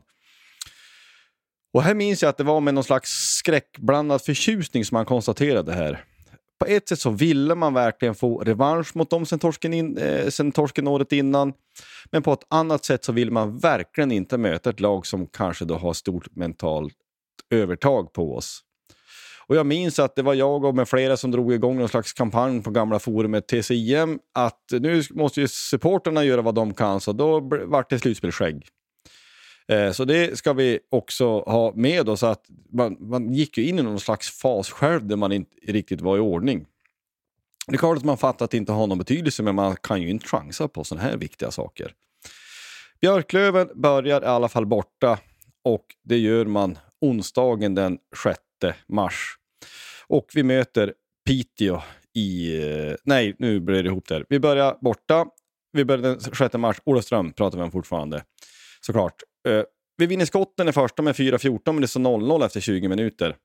Och här minns jag att det var med någon slags skräckblandad förtjusning som man konstaterade här. På ett sätt så ville man verkligen få revansch mot dem sen torsken, in, eh, sen torsken året innan. Men på ett annat sätt så vill man verkligen inte möta ett lag som kanske då har stort mentalt övertag på oss. Och jag minns att det var jag och med flera som drog igång någon slags kampanj på gamla forumet T C I M att nu måste ju supporterna göra vad de kan, så då vart det slutspelsskägg. Eh, så det ska vi också ha med oss, att man, man gick ju in i någon slags fas själv där man inte riktigt var i ordning. Det är klart att man fattar att det inte har någon betydelse, men man kan ju inte chansa på sådana här viktiga saker. Björklöven börjar i alla fall borta och det gör man onsdagen den sjätte mars. Och vi möter Piteå i... Nej, nu blir det ihop där. Vi börjar borta. Vi börjar den sjätte mars. Olofström pratar vi om fortfarande. Såklart. Vi vinner skotten i första med fyra fjorton, men det är så noll noll efter tjugo minuter.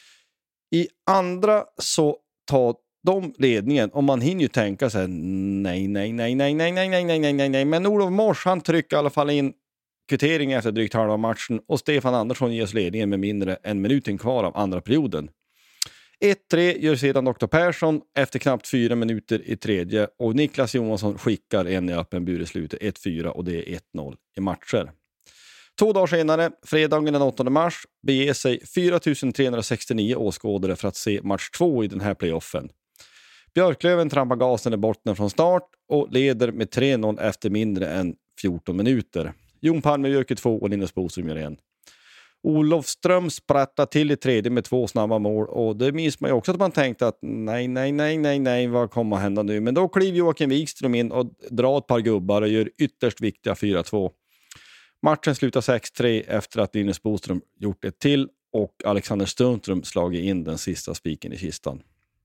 I andra så tar de ledningen, och man hinner ju tänka så här: nej, nej, nej, nej, nej, nej, nej, nej, nej, nej. Men Olof Mors, han trycker i alla fall in kvittering efter drygt halva matchen, och Stefan Andersson ger oss ledningen med mindre än minuten kvar av andra perioden. ett tre gör sedan doktor Persson efter knappt fyra minuter i tredje, och Niklas Johansson skickar en i öppen bur i slutet, ett fyra, och det är ett noll i matcher. Två dagar senare, fredagen den åttonde mars, beger sig fyra tusen trehundrasextionio åskådare för att se match två i den här playoffen. Björklöven trampar gasen i botten från start och leder med tre noll efter mindre än fjorton minuter. Jon Palme gör två och Linus Boström gör en. Olofström sprattar till i tredje med två snabba mål, och det minns man ju också att man tänkte att nej, nej, nej, nej, nej, vad kommer att hända nu? Men då kliver Joakim Wikström in och drar ett par gubbar och gör ytterst viktiga fyra två. Matchen slutar sex tre efter att Linus Boström gjort ett till och Alexander Sundström slagit in den sista spiken i kistan.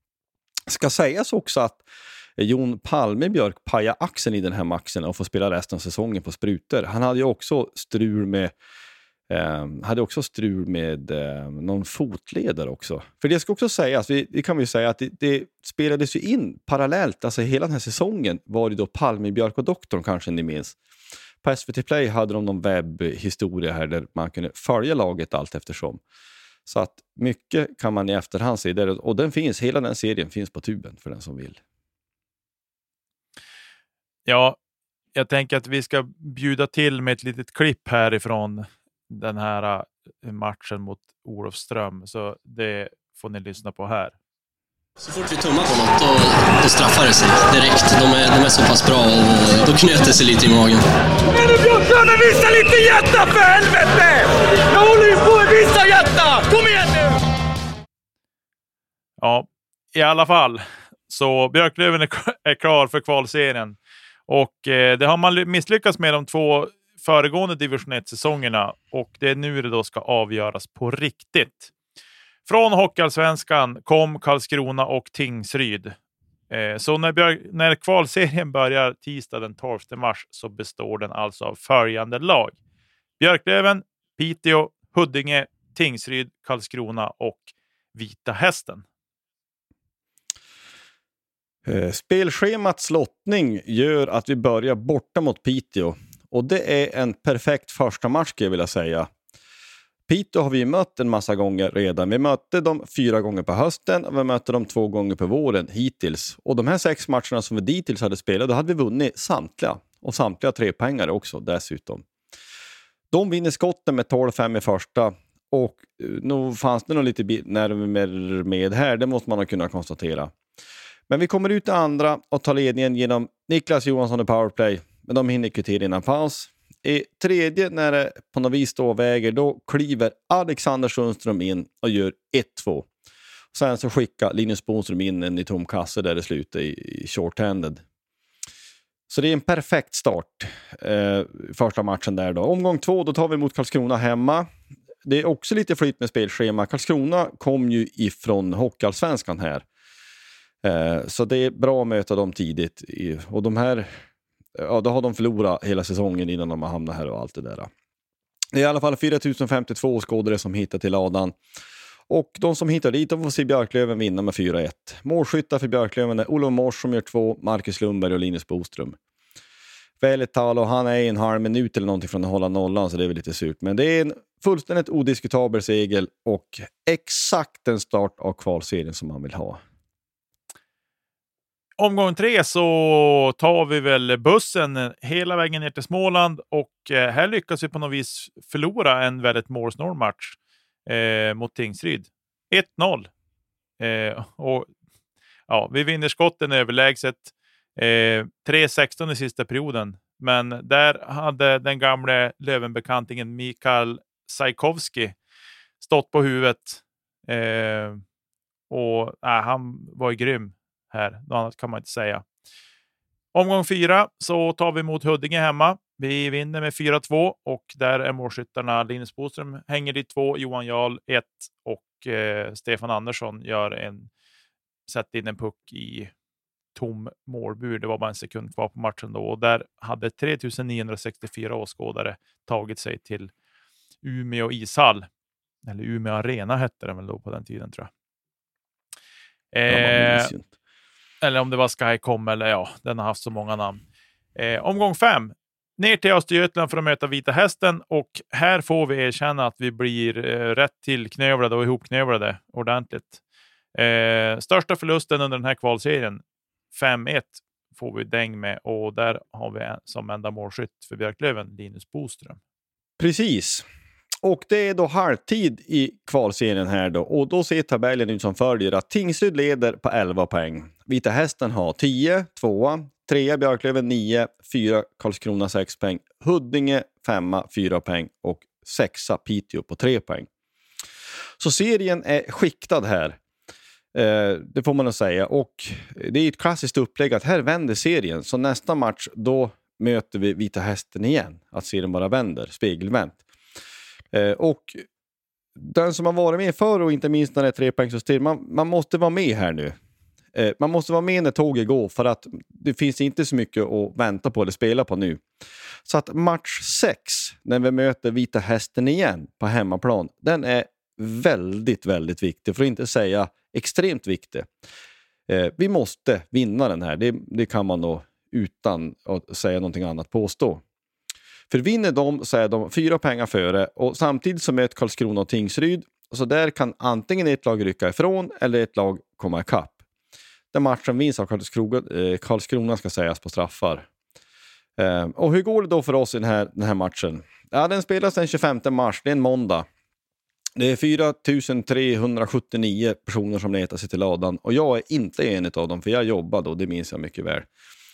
Ska sägas också att Jon Palme Björk pajar axeln i den här matchen och får spela resten av säsongen på sprutor. Han hade ju också strul med eh, hade också strul med eh, någon fotledare också. För det ska också sägas, vi, det kan vi säga att det, det spelades ju in parallellt, alltså hela den här säsongen var det då Palme Björk och doktorn, kanske ni minns. På S V T Play hade de någon webbhistoria här där man kunde följa laget allt eftersom. Så att mycket kan man i efterhand se där, och den finns, hela den serien finns på tuben för den som vill. Ja, jag tänker att vi ska bjuda till med ett litet klipp härifrån den här matchen mot Olofström, så det får ni lyssna på här. Så fort vi tummar på något, då, då straffar det sig direkt. De är, de är så pass bra, och då knöt det sig lite i magen. Men du Björklöven, visa lite hjärta för helvete! Jag håller ju på att visa hjärta! Kom igen nu! Ja, i alla fall. Så Björklöven är, är klar för kvalserien. Och eh, det har man misslyckats med de två föregående division ett-säsongerna och det är nu det då ska avgöras på riktigt. Från Hockeyallsvenskan kom Karlskrona och Tingsryd. Eh, så när, Björ- när kvalserien börjar tisdag den tolfte mars så består den alltså av följande lag. Björklöven, Piteå, Huddinge, Tingsryd, Karlskrona och Vita Hästen. Spelschemats lottning gör att vi börjar borta mot Piteå. Och det är en perfekt första match skulle jag vilja säga. Piteå har vi mött en massa gånger redan. Vi mötte dem fyra gånger på hösten och vi mötte dem två gånger på våren hittills. Och de här sex matcherna som vi dittills hade spelat, då hade vi vunnit samtliga. Och samtliga tre pengar också dessutom. De vinner skotten med tolv fem i första. Och nu fanns det nog lite närmare med här, det måste man ha kunnat konstatera. Men vi kommer ut i andra och tar ledningen genom Niklas Johansson i powerplay. Men de hinner kvittera innan paus. I tredje, när det på något vis står väger, då kliver Alexander Sundström in och gör ett två. Sen så skickar Linus Bonström in en i tom kasse där det slutar i, i short-handed. Så det är en perfekt start. Eh, första matchen där då. Omgång två, då tar vi mot Karlskrona hemma. Det är också lite flyt med spelschema. Karlskrona kom ju ifrån Hockeyallsvenskan här. Eh, så det är bra att möta dem tidigt. I, och de här, ja, då har de förlorat hela säsongen innan de har hamnat här och allt det där. Det är i alla fall fyra tusen femtiotvå skådare som hittar till ladan. Och de som hittar dit, de får se Björklöven vinna med fyra ett. Målskyttar för Björklöven är Olof Mors som gör två, Marcus Lundberg och Linus Boström. Väldigt tal och han är en halv minut eller någonting från att hålla nollan, så det är väl lite surt. Men det är en fullständigt odiskutabel seger och exakt den start av kvalserien som man vill ha. Omgång tre så tar vi väl bussen hela vägen ner till Småland och här lyckas vi på något vis förlora en väldigt målsnål match eh, mot Tingsryd. ett noll. Eh, och ja, vi vinner skotten överlägset. Eh, tre sexton i sista perioden. Men där hade den gamla Lövenbekantingen Mikael Sajkovski stått på huvudet. Eh, och äh, han var ju grym här. Något annat kan man inte säga. Omgång fyra så tar vi mot Huddinge hemma. Vi vinner med fyra två och där är målskyttarna Linus Boström hänger i två, Johan Jarl ett och eh, Stefan Andersson gör en sätter in en puck i tom målbur. Det var bara en sekund kvar på matchen då och där hade tre tusen niohundrasextiofyra åskådare tagit sig till Umeå ishall. Eller Umeå Arena hette den väl då på den tiden, tror jag. Eh, eller om det var Skycom eller ja, den har haft så många namn. Eh, omgång fem. Ner till Östergötland för att möta Vita Hästen och här får vi erkänna att vi blir eh, rätt tillknövlade och ihopknövlade ordentligt. Eh, största förlusten under den här kvalserien fem ett får vi däng med och där har vi som enda målskytt för Björklöven Linus Boström. Precis. Och det är då halvtid i kvalserien här då. Och då ser tabellen ut som följer att Tingsryd leder på elva poäng. Vita Hästen har tio, tvåa, trea Björklöven nio, fyra Karlskrona sex poäng, Huddinge femma, fyra poäng och sexa Piteå på tre poäng. Så serien är skiktad här. Eh, det får man nog säga. Och det är ett klassiskt upplägg att här vänder serien. Så nästa match då möter vi Vita Hästen igen. Att serien bara vänder, spegelvänt. Eh, och den som har varit med förr och inte minst när det är tre poäng så styr, man, man måste vara med här nu. Eh, man måste vara med när tåget går för att det finns inte så mycket att vänta på eller spela på nu. Så att match sex när vi möter Vita Hästen igen på hemmaplan, den är väldigt, väldigt viktig för att inte säga extremt viktig. Eh, vi måste vinna den här, det, det kan man då utan att säga någonting annat påstå. För vinner de så är de fyra pengar före och samtidigt som möter Karlskrona och Tingsryd så där kan antingen ett lag rycka ifrån eller ett lag komma ikapp. Den matchen vinns av Karlskrona, eh, Karlskrona ska sägas på straffar. Eh, och hur går det då för oss i den här, den här matchen? Ja, den spelas den tjugofemte mars, det är en måndag. Det är fyra tusen trehundrasjuttionio personer som letar sig till ladan och jag är inte en av dem för jag jobbar då, det minns jag mycket väl.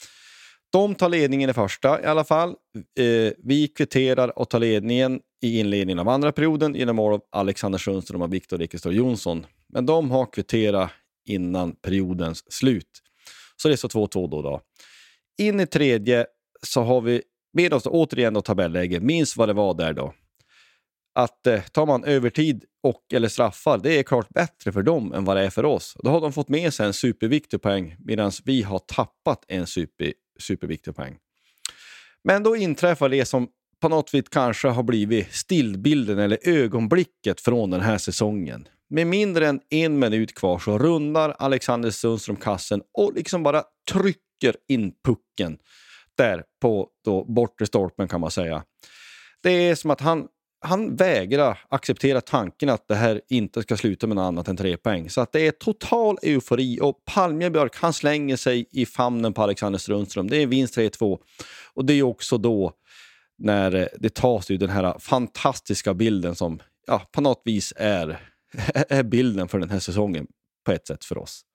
De tar ledningen i första i alla fall. Eh, vi kvitterar och tar ledningen i inledningen av andra perioden genom mål av Alexander Sundström och Viktor Rikestor Jonsson. Men de har kvitterat innan periodens slut. Så det är så två två då, då. In i tredje så har vi med oss återigen då tabelläge. Minns vad det var där då. Att eh, tar man övertid och eller straffar, det är klart bättre för dem än vad det är för oss. Då har de fått med sig en superviktig poäng medan vi har tappat en super, superviktig poäng. Men då inträffar det som på något vis kanske har blivit stillbilden eller ögonblicket från den här säsongen. Med mindre än en minut kvar så rundar Alexander Sundström kassen och liksom bara trycker in pucken där på då bortre stolpen kan man säga. Det är som att han, han vägrar acceptera tanken att det här inte ska sluta med något annat än tre poäng. Så att det är total eufori och Palmebjörk han slänger sig i famnen på Alexander Sundström. Det är vinst tre två och det är också då när det tas ju den här fantastiska bilden som ja, på något vis är, är bilden för den här säsongen på ett sätt för oss.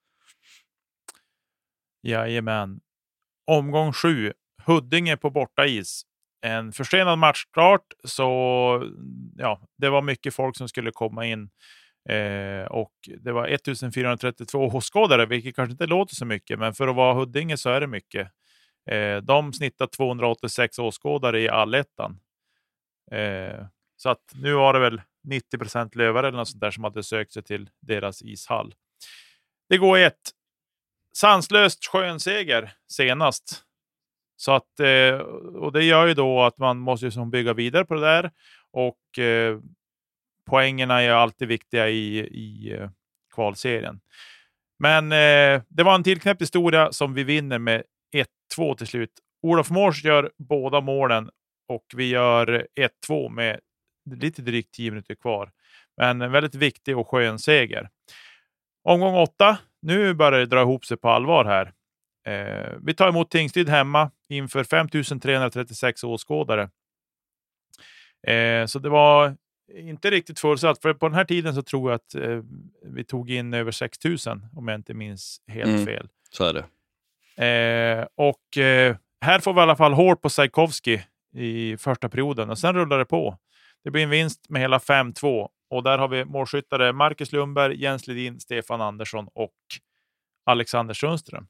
Jajamän. Omgång sju. Huddinge på borta is. En försenad matchstart så ja, det var mycket folk som skulle komma in eh, och det var ettusenfyrahundratrettiotvå åskådare, vilket kanske inte låter så mycket, men för att vara Huddinge så är det mycket. Eh, de snittar tvåhundraåttiosex åskådare i allettan. Eh, så att nu var det väl nittio procent lövare eller något sånt där som hade sökt sig till deras ishall. Det går ett sanslöst skön seger senast. Så att, eh, och det gör ju då att man måste ju som bygga vidare på det där. Och eh, poängerna är alltid viktiga i, i eh, kvalserien. Men eh, det var en tillknäppt historia som vi vinner med ett två till slut. Olof Mårs gör båda målen och vi gör ett två med lite drygt tio minuter kvar. Men en väldigt viktig och skön seger. Omgång åtta. Nu börjar det dra ihop sig på allvar här. Eh, vi tar emot Tingsryd hemma inför femtusen trehundratrettiosex åskådare. Eh, så det var inte riktigt fullsatt. För på den här tiden så tror jag att eh, vi tog in över sex tusen om jag inte minns helt mm, fel. Så är det. Eh, och eh, här får vi i alla fall hårt på Sajkovski i första perioden. Och sen rullar det på. Det blir en vinst med hela fem två. Och där har vi målskyttare Marcus Lundberg, Jens Ledin, Stefan Andersson och Alexander Sundström.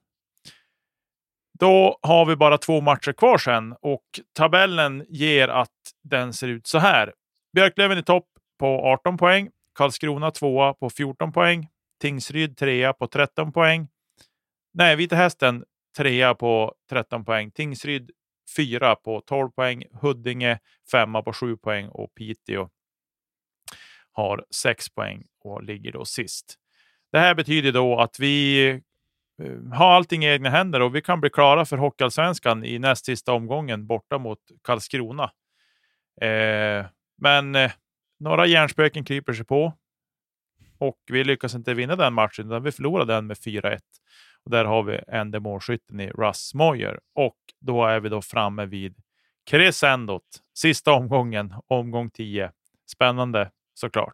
Då har vi bara två matcher kvar sen och tabellen ger att den ser ut så här. Björklöven i topp på arton poäng, Karlskrona tvåa på fjorton poäng, Tingsryd trea på tretton poäng. Nej, Vita Hästen trea på tretton poäng, Tingsryd fyra på tolv poäng, Huddinge femma på sju poäng och Piteå har sex poäng och ligger då sist. Det här betyder då att vi har allting i egna händer och vi kan bli klara för Hockeyallsvenskan i näst sista omgången borta mot Karlskrona. Eh, men eh, några hjärnspöken kryper sig på och vi lyckas inte vinna den matchen utan vi förlorar den med fyra ett. Och där har vi enda målskytten i Russ Moyer och då är vi då framme vid crescendot, sista omgången, omgång tio. Spännande såklart.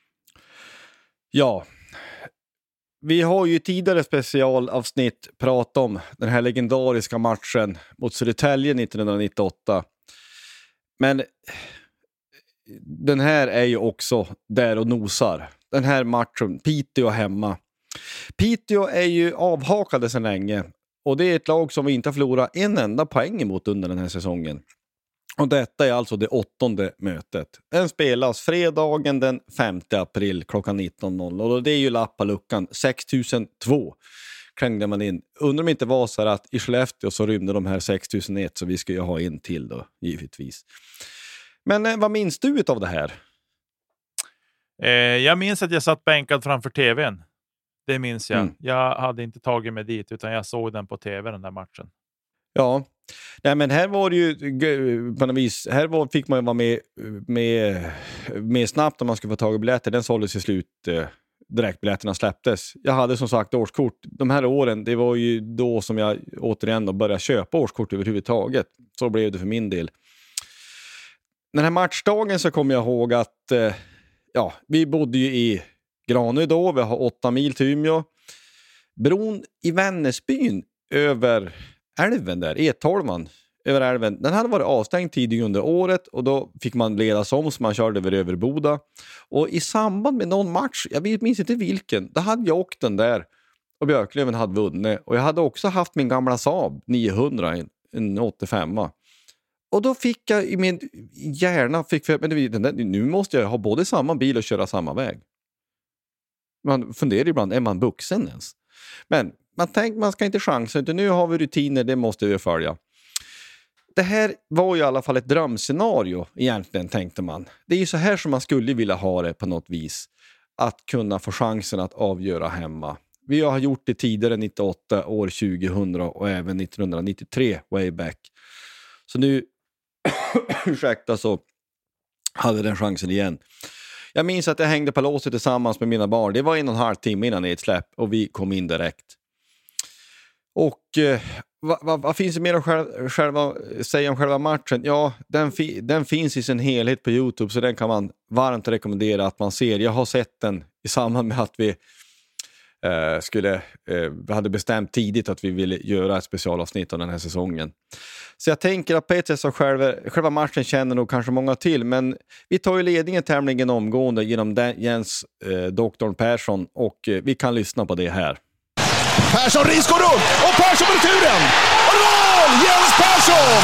Ja, vi har ju tidigare specialavsnitt pratat om den här legendariska matchen mot Södertälje nittonhundranittioåtta. Men den här är ju också där och nosar. Den här matchen, Piteå hemma. Piteå är ju avhakade sedan länge och det är ett lag som vi inte har förlorat en enda poäng emot under den här säsongen. Och detta är alltså det åttonde mötet. Den spelas fredagen den femte april klockan nitton noll noll och det är ju lappaluckan sex tusen två krängde man in. Undrar om det inte var så att i Skellefteå så rymde de här sex tusen ett så vi ska ju ha en till då, givetvis. Men eh, vad minns du av det här? Eh, jag minns att jag satt bänkad framför tvn. Det minns jag. Mm. Jag hade inte tagit mig dit utan jag såg den på tv den där matchen. Ja, nej men här var det ju på något vis, här var, fick man ju vara med, med, med snabbt om man skulle få tag i biljetter. Den såldes i slut eh, direkt biljetterna släpptes. Jag hade som sagt årskort. De här åren, det var ju då som jag återigen då började köpa årskort överhuvudtaget. Så blev det för min del. Den här matchdagen så kommer jag ihåg att eh, ja, vi bodde ju i Granö då. Vi har åtta mil till Umeå. Bron i Vännäsbyn över älven där, E tolv över älven, den hade varit avstängd tidigare under året och då fick man ledas om så man körde över Överboda. Och i samband med någon match, jag minns inte vilken, då hade jag åkt den där och Björklöven hade vunnit. Och jag hade också haft min gamla Saab niohundra, en, en åttiofem. Och då fick jag i min hjärna, fick för, men det, nu måste jag ha både samma bil och köra samma väg. Man funderar ibland, är man vuxen ens? Men man tänker, man ska inte chansa, utan nu har vi rutiner, det måste vi följa. Det här var ju i alla fall ett drömscenario egentligen, tänkte man. Det är ju så här som man skulle vilja ha det på något vis. Att kunna få chansen att avgöra hemma. Vi har gjort det tidigare nittioåtta, år tjugohundra och även nittonhundranittiotre, way back. Så nu, ursäkta, så hade den chansen igen. Jag minns att jag hängde på låset tillsammans med mina barn. Det var en och en halv timme innan ett släpp och vi kom in direkt. Och eh, vad, vad, vad finns det mer att själv, själva, säga om själva matchen? Ja, den, fi, den finns i sin helhet på YouTube, så den kan man varmt rekommendera att man ser. Jag har sett den i samband med att vi eh, skulle, eh, vi hade bestämt tidigt att vi ville göra ett specialavsnitt av den här säsongen. Så jag tänker att på ett sätt så själva, själva matchen känner nog kanske många till, men vi tar ju ledningen tämligen omgående genom den, Jens eh, doktorn Persson, och eh, vi kan lyssna på det här. Persson riskar runt och Persson på returen. Och mål! Jens Persson!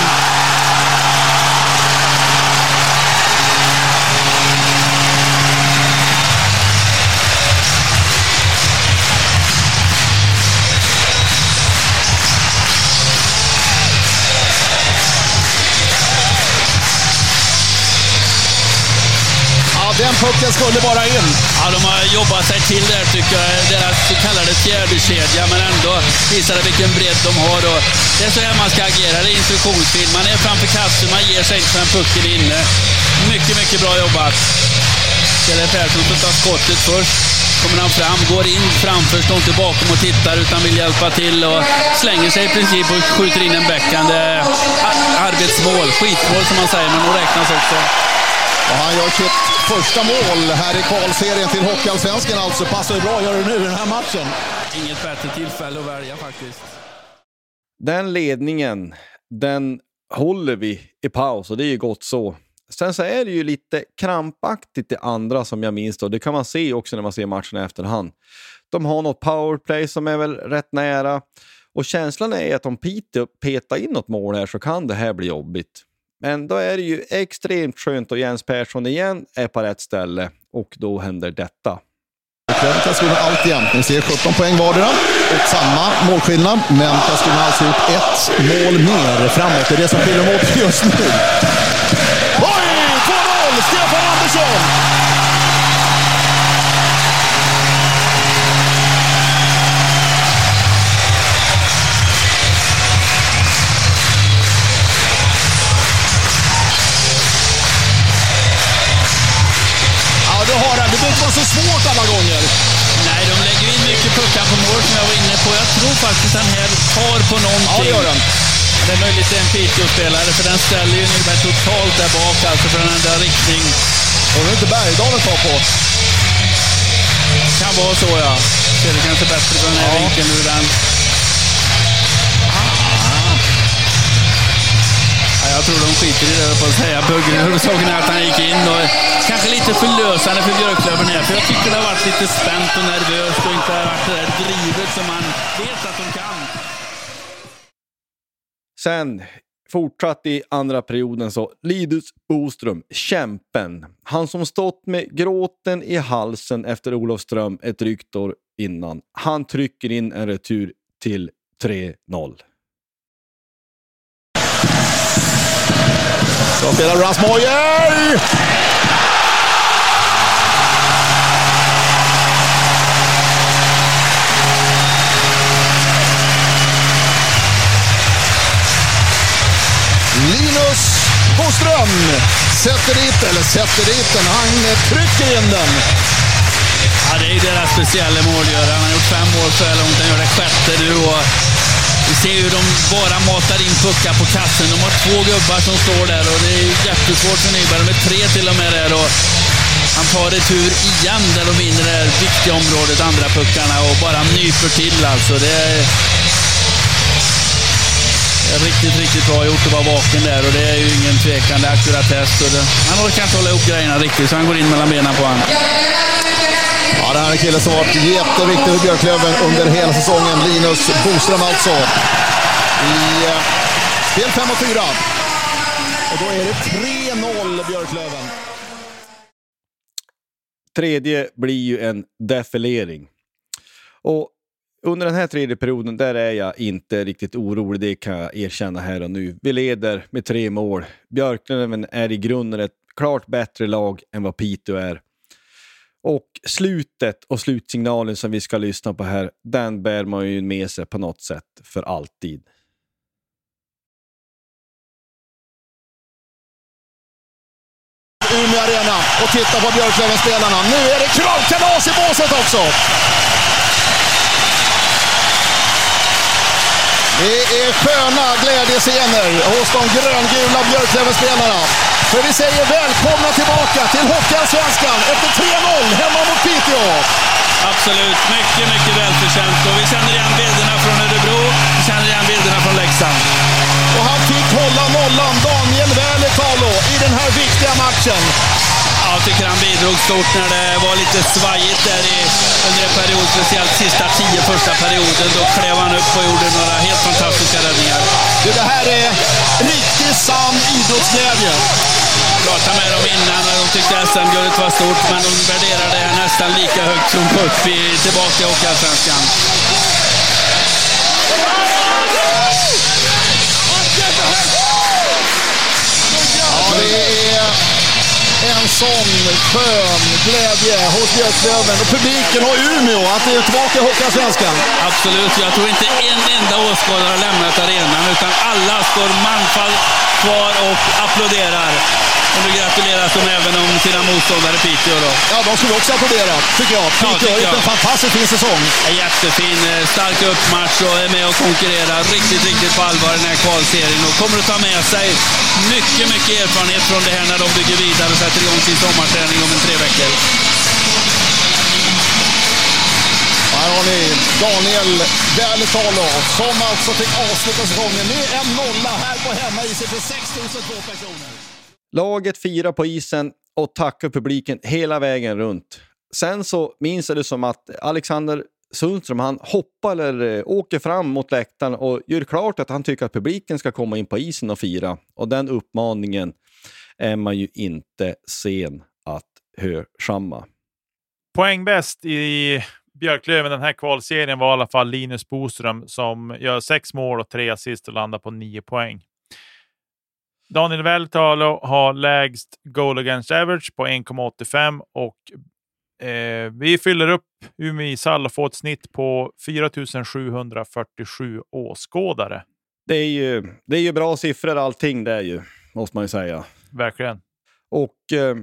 Den pucken skulle bara in. Ja, de har jobbat sig till där, tycker jag. Deras så kallade fjärde kedja, men ändå visar det vilken bredd de har. Och det är så här man ska agera. Det är instruktionsfilm. Man är framför kassen, man ger sig inte förrän pucken är inne. Mycket, mycket bra jobbat. Kjell Persson som tar skottet först. Kommer han fram, går in framför, står inte bakom och tittar utan vill hjälpa till och slänger sig i princip och skjuter in en bäckande arbetsmål. Skitmål som man säger, men de räknas också. Och han gör sitt första mål här i kvalserien till Hockeyallsvenskan, alltså passar bra gör det nu i den här matchen. Inget bättre tillfälle att välja faktiskt. Den ledningen, den håller vi i paus och det är ju gott så. Sen så är det ju lite krampaktigt det andra som jag minns då. Det kan man se också när man ser matchen i efterhand. De har något powerplay som är väl rätt nära. Och känslan är att om Piteå petar in något mål här så kan det här bli jobbigt. Men då är det ju extremt skönt och Jens Persson igen är på rätt ställe. Och då händer detta. Karlskrona alltjämt. Ni ser sjutton poäng vardera och samma målskillnad. Men Karlskrona har alltså gjort ett mål mer framåt. Det är det som skiljer mot just nu. Oj! två noll! Stefan Andersson! Ja, det har han. Det behöver inte vara så svårt alla gånger. Nej, de lägger in mycket puckar på mål som jag var inne på. Jag tror faktiskt att den här tar på någonting. Ja, det gör den. Det är möjligt en Piteå-spelare, för den ställer ju Nyberg totalt där bak, alltså för den enda riktning. Och det är inte Bergdalen tar på. Kan vara så, ja. Ser det kanske bättre på den här ja. vinkeln nu den. Ah. Ja, jag tror de skiter i det på att säga. Buggen huvudsaken är att han gick in och kanske lite förlösande för Björklöven här. För jag tycker det har varit lite spänt och nervöst och inte varit det där drivet som man vet att de kan. Sen fortsatt i andra perioden så Linus Boström, kämpen. Han som stått med gråten i halsen efter Olofström ett drygt år innan. Han trycker in en retur till tre noll. Så spelar Rasmoyer! Linus Boström sätter dit, eller sätter dit den, han trycker in den. Ja, det är ju deras speciella målgörare. Han har gjort fem mål så här långt, han gör det sjätte nu och vi ser ju de bara matar in puckar på kassen. De har två gubbar som står där och det är jättesvårt för Nyberg. De är tre till och med där och han tar retur igen där de vinner det här viktiga området, andra puckarna, och bara nyper till alltså. Det är riktigt, riktigt bra gjort att vara vaken där och det är ju ingen tvekande akkuratess. Han orkar inte hålla ihop grejerna riktigt så han går in mellan benen på han. Ja, det här är en kille som har varit jätteviktig för Björklöven under hela säsongen. Linus Boström alltså. I eh, spel fem och fyra. Och då är det tre noll Björklöven. Tredje blir ju en defilering. Och under den här tredje perioden där är jag inte riktigt orolig, det kan jag erkänna här och nu. Vi leder med tre mål. Björklöven är i grunden ett klart bättre lag än vad Piteå är. Och slutet och slutsignalen som vi ska lyssna på här, den bär man ju med sig på något sätt för alltid. Umeå Arena och titta på Björklöven-spelarna. Nu är det kravkalas i båset också. Det är sköna glädjescener hos de gröngula Björklöven-spelarna. För vi säger välkomna tillbaka till Hockeyallsvenskan efter tre noll hemma mot Piteå. Absolut, mycket, mycket välförtjänt. Och vi känner igen bilderna från Örebro, vi känner igen bilderna från Leksand. Och han fick hålla nollan, Daniel Välietalo, i den här viktiga matchen. Ja, jag tycker han bidrog stort när det var lite svajigt där i, under en period, speciellt sista tio första perioden. Då klev han upp och gjorde några helt fantastiska räddningar. Du, det här är riktigt sann idrottsglädje. Jag pratade med dem innan och de tyckte S M-guldet var stort, men de värderade det nästan lika högt som upp i, tillbaka i Hockeyallsvenskan. Ja, det är en sån skön glädje hos Björklöven och publiken och Umeå att det är tillbaka i Hockeyallsvenskan. Absolut, jag tror inte en enda åskådare har lämnat arenan, utan alla står manfall kvar och applåderar. Och nu gratuleras de även om sina motståndare Piteå då. Ja, de skulle också applådera, tycker jag. Piteå har gjort en fantastiskt fin säsong. En jättefin, stark uppmatch och är med och konkurrerar riktigt, riktigt på allvar i den här kvalserien. Och kommer att ta med sig mycket, mycket erfarenhet från det här när de bygger vidare och sätter igång sin sommarträning om en tre veckor. Här har ni Daniel Välietalo som alltså fick avsluta säsongen med en nolla här på hemmaisen för sex tusen två personer. Laget firar på isen och tackar publiken hela vägen runt. Sen så minns jag det som att Alexander Sundström, han hoppar eller åker fram mot läktaren och gör klart att han tycker att publiken ska komma in på isen och fira. Och den uppmaningen är man ju inte sen att hörsamma. Poängbäst i Björklöven den här kvalserien var i alla fall Linus Boström som gör sex mål och tre assist och landar på nio poäng. Daniel Välietalo har lägst goal against average på en komma åttiofem och eh, vi fyller upp Umeå ishall och får ett snitt på fyra tusen sjuhundrafyrtiosju åskådare. Det är ju, det är ju bra siffror allting det är ju, måste man ju säga. Verkligen. Och eh,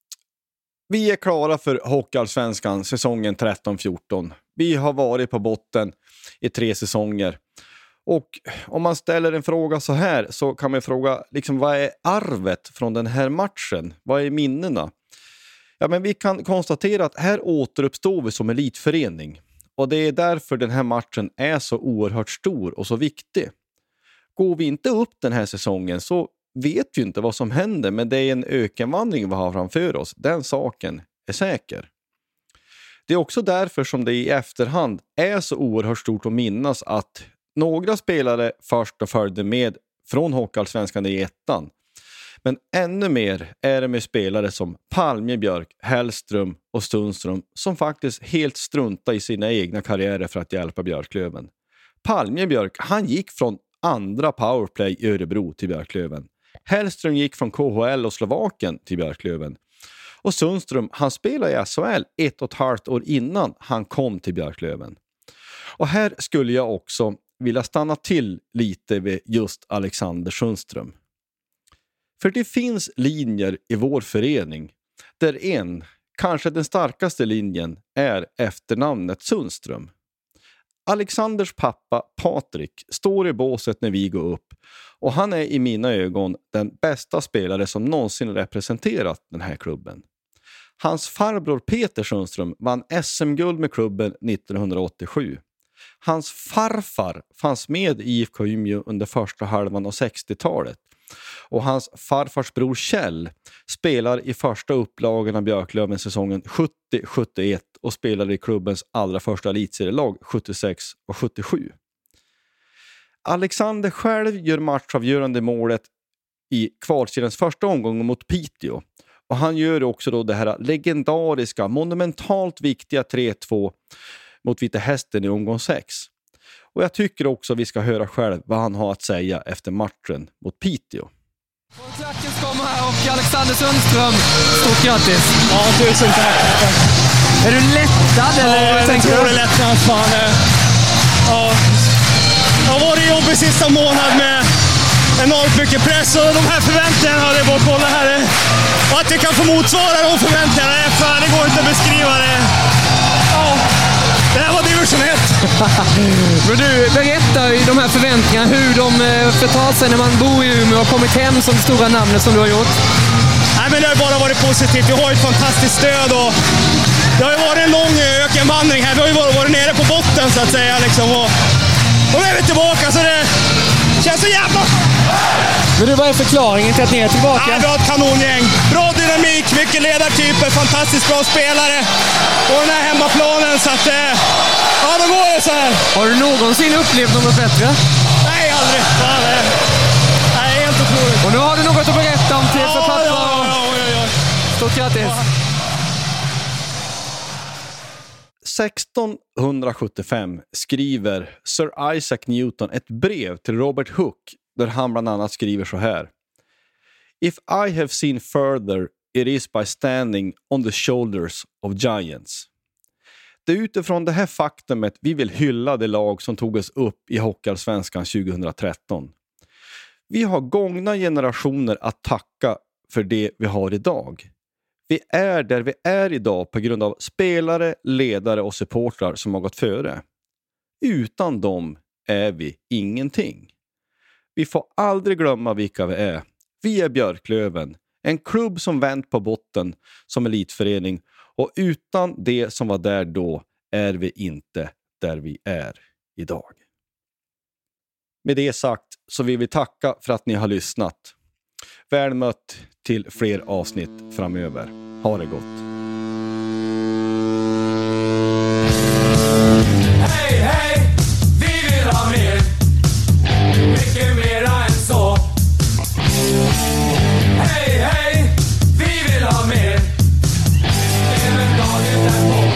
vi är klara för Hockeyallsvenskan säsongen tretton fjorton. Vi har varit på botten i tre säsonger. Och om man ställer en fråga så här så kan man fråga liksom, vad är arvet från den här matchen? Vad är minnena? Ja, men vi kan konstatera att här återuppstår vi som elitförening. Och det är därför den här matchen är så oerhört stor och så viktig. Går vi inte upp den här säsongen så vet vi inte vad som händer, men det är en ökenvandring vi har framför oss. Den saken är säker. Det är också därför som det i efterhand är så oerhört stort att minnas att några spelare först och följde med från Hockeyallsvenskan i ettan. Men ännu mer är det med spelare som Palmebjörk, Hellström och Sundström som faktiskt helt struntar i sina egna karriärer för att hjälpa Björklöven. Palmebjörk, han gick från andra powerplay i Örebro till Björklöven. Hellström gick från K H L och Slovakien till Björklöven. Och Sundström, han spelade i S H L ett och ett halvt år innan han kom till Björklöven. Och här skulle jag också vilja stanna till lite vid just Alexander Sundström. För det finns linjer i vår förening där en, kanske den starkaste linjen, är efternamnet Sundström. Alexanders pappa Patrik står i båset när vi går upp och han är i mina ögon den bästa spelare som någonsin representerat den här klubben. Hans farbror Peter Sundström vann S M-guld med klubben nittonhundraåttiosju. Hans farfar fanns med i I F K Umeå under första halvan av sextiotalet. Och hans farfars bror Kjell spelar i första upplagan av Björklöven säsongen sjuttio sjuttioett och spelar i klubbens allra första elitserielag sjuttiosex och sjuttiosju. Alexander själv gör matchavgörande målet i kvalseriens första omgång mot Piteå. Och han gör också då det här legendariska, monumentalt viktiga tre två mot Vita Hästen i omgång sex. Och jag tycker också vi ska höra själv vad han har att säga efter matchen mot Piteå. Klackens kommer här och Alexander Sundström, stort grattis. Ja, tusen tack. Är du lättad eller? Ja, jag tror det är lättnad. Fan. Ja. Det har varit jobbigt sista månad med enormt mycket press och de här förväntningarna, det är bara att kolla här. Och att det kan få motsvara de förväntningarna, fan, det går inte att beskriva det. Ja, det här var division ett. Men du, berätta i de här förväntningarna hur de förtar sig när man bor i Umeå och har kommit hem som stora namnet som du har gjort. Nej, men det har bara varit positivt. Vi har ett fantastiskt stöd och det har ju varit en lång ökenvandring här. Vi har ju varit nere på botten så att säga liksom. Och, och nu är vi tillbaka så det känns så jävla... Men du, vad är förklaringen till att ni är tillbaka? Ja, vi har ett kanongäng. Bra dynamik, mycket ledartyper, fantastiskt bra spelare. Och den här hemmaplanen så att... Ja, då går det så här. Har du någonsin upplevt något bättre? Nej, aldrig. Fan, det är helt otroligt. Och nu har du något att berätta om till för pappa. Ja, ja, ja, ja, ja. Stort grattis. sextonhundrasjuttiofem skriver Sir Isaac Newton ett brev till Robert Hooke där han bland annat skriver så här: If I have seen further, it is by standing on the shoulders of giants. Det är utifrån det här faktumet vi vill hylla det lag som tog oss upp i Hockeyallsvenskan tjugohundratretton. Vi har gångna generationer att tacka för det vi har idag. Vi är där vi är idag på grund av spelare, ledare och supportrar som har gått före. Utan dem är vi ingenting. Vi får aldrig glömma vilka vi är. Vi är Björklöven, en klubb som vänt på botten som elitförening, och utan det som var där då är vi inte där vi är idag. Med det sagt så vill vi tacka för att ni har lyssnat. Väl mött till fler avsnitt framöver. Ha det gott. Hej, hej, vi vill ha mer. Mycket mera än så. Hej, hej, vi vill ha mer. Även dagen därpå.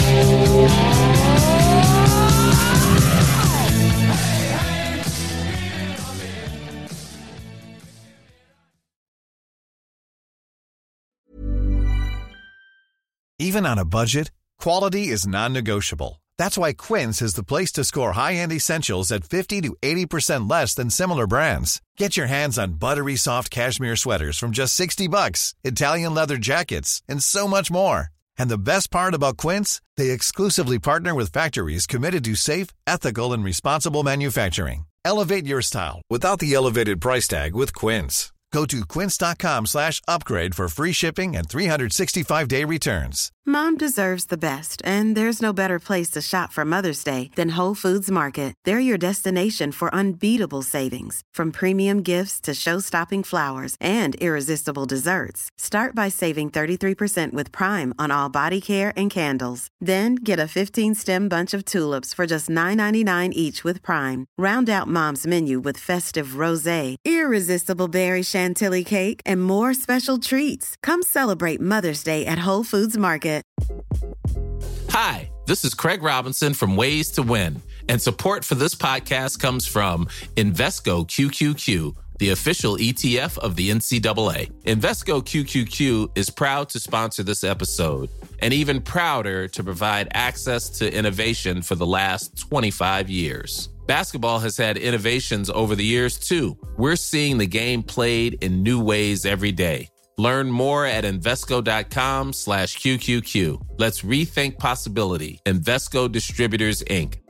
Even on a budget, quality is non-negotiable. That's why Quince is the place to score high-end essentials at fifty to eighty percent less than similar brands. Get your hands on buttery soft cashmere sweaters from just sixty bucks, Italian leather jackets, and so much more. And the best part about Quince, they exclusively partner with factories committed to safe, ethical, and responsible manufacturing. Elevate your style without the elevated price tag with Quince. Go to quince.com slash upgrade for free shipping and three sixty-five day returns. Mom deserves the best, and there's no better place to shop for Mother's Day than Whole Foods Market. They're your destination for unbeatable savings, from premium gifts to show-stopping flowers and irresistible desserts. Start by saving thirty-three percent with Prime on all body care and candles. Then get a fifteen-stem bunch of tulips for just nine ninety-nine each with Prime. Round out Mom's menu with festive rosé, irresistible berry chantilly cake, and more special treats. Come celebrate Mother's Day at Whole Foods Market. Hi, this is Craig Robinson from Ways to Win, and support for this podcast comes from Invesco Q Q Q, the official E T F of the N C double A. Invesco Q Q Q is proud to sponsor this episode, and even prouder to provide access to innovation for the last twenty-five years. Basketball has had innovations over the years, too. We're seeing the game played in new ways every day. Learn more at Invesco.com slash QQQ. Let's rethink possibility. Invesco Distributors, Incorporated.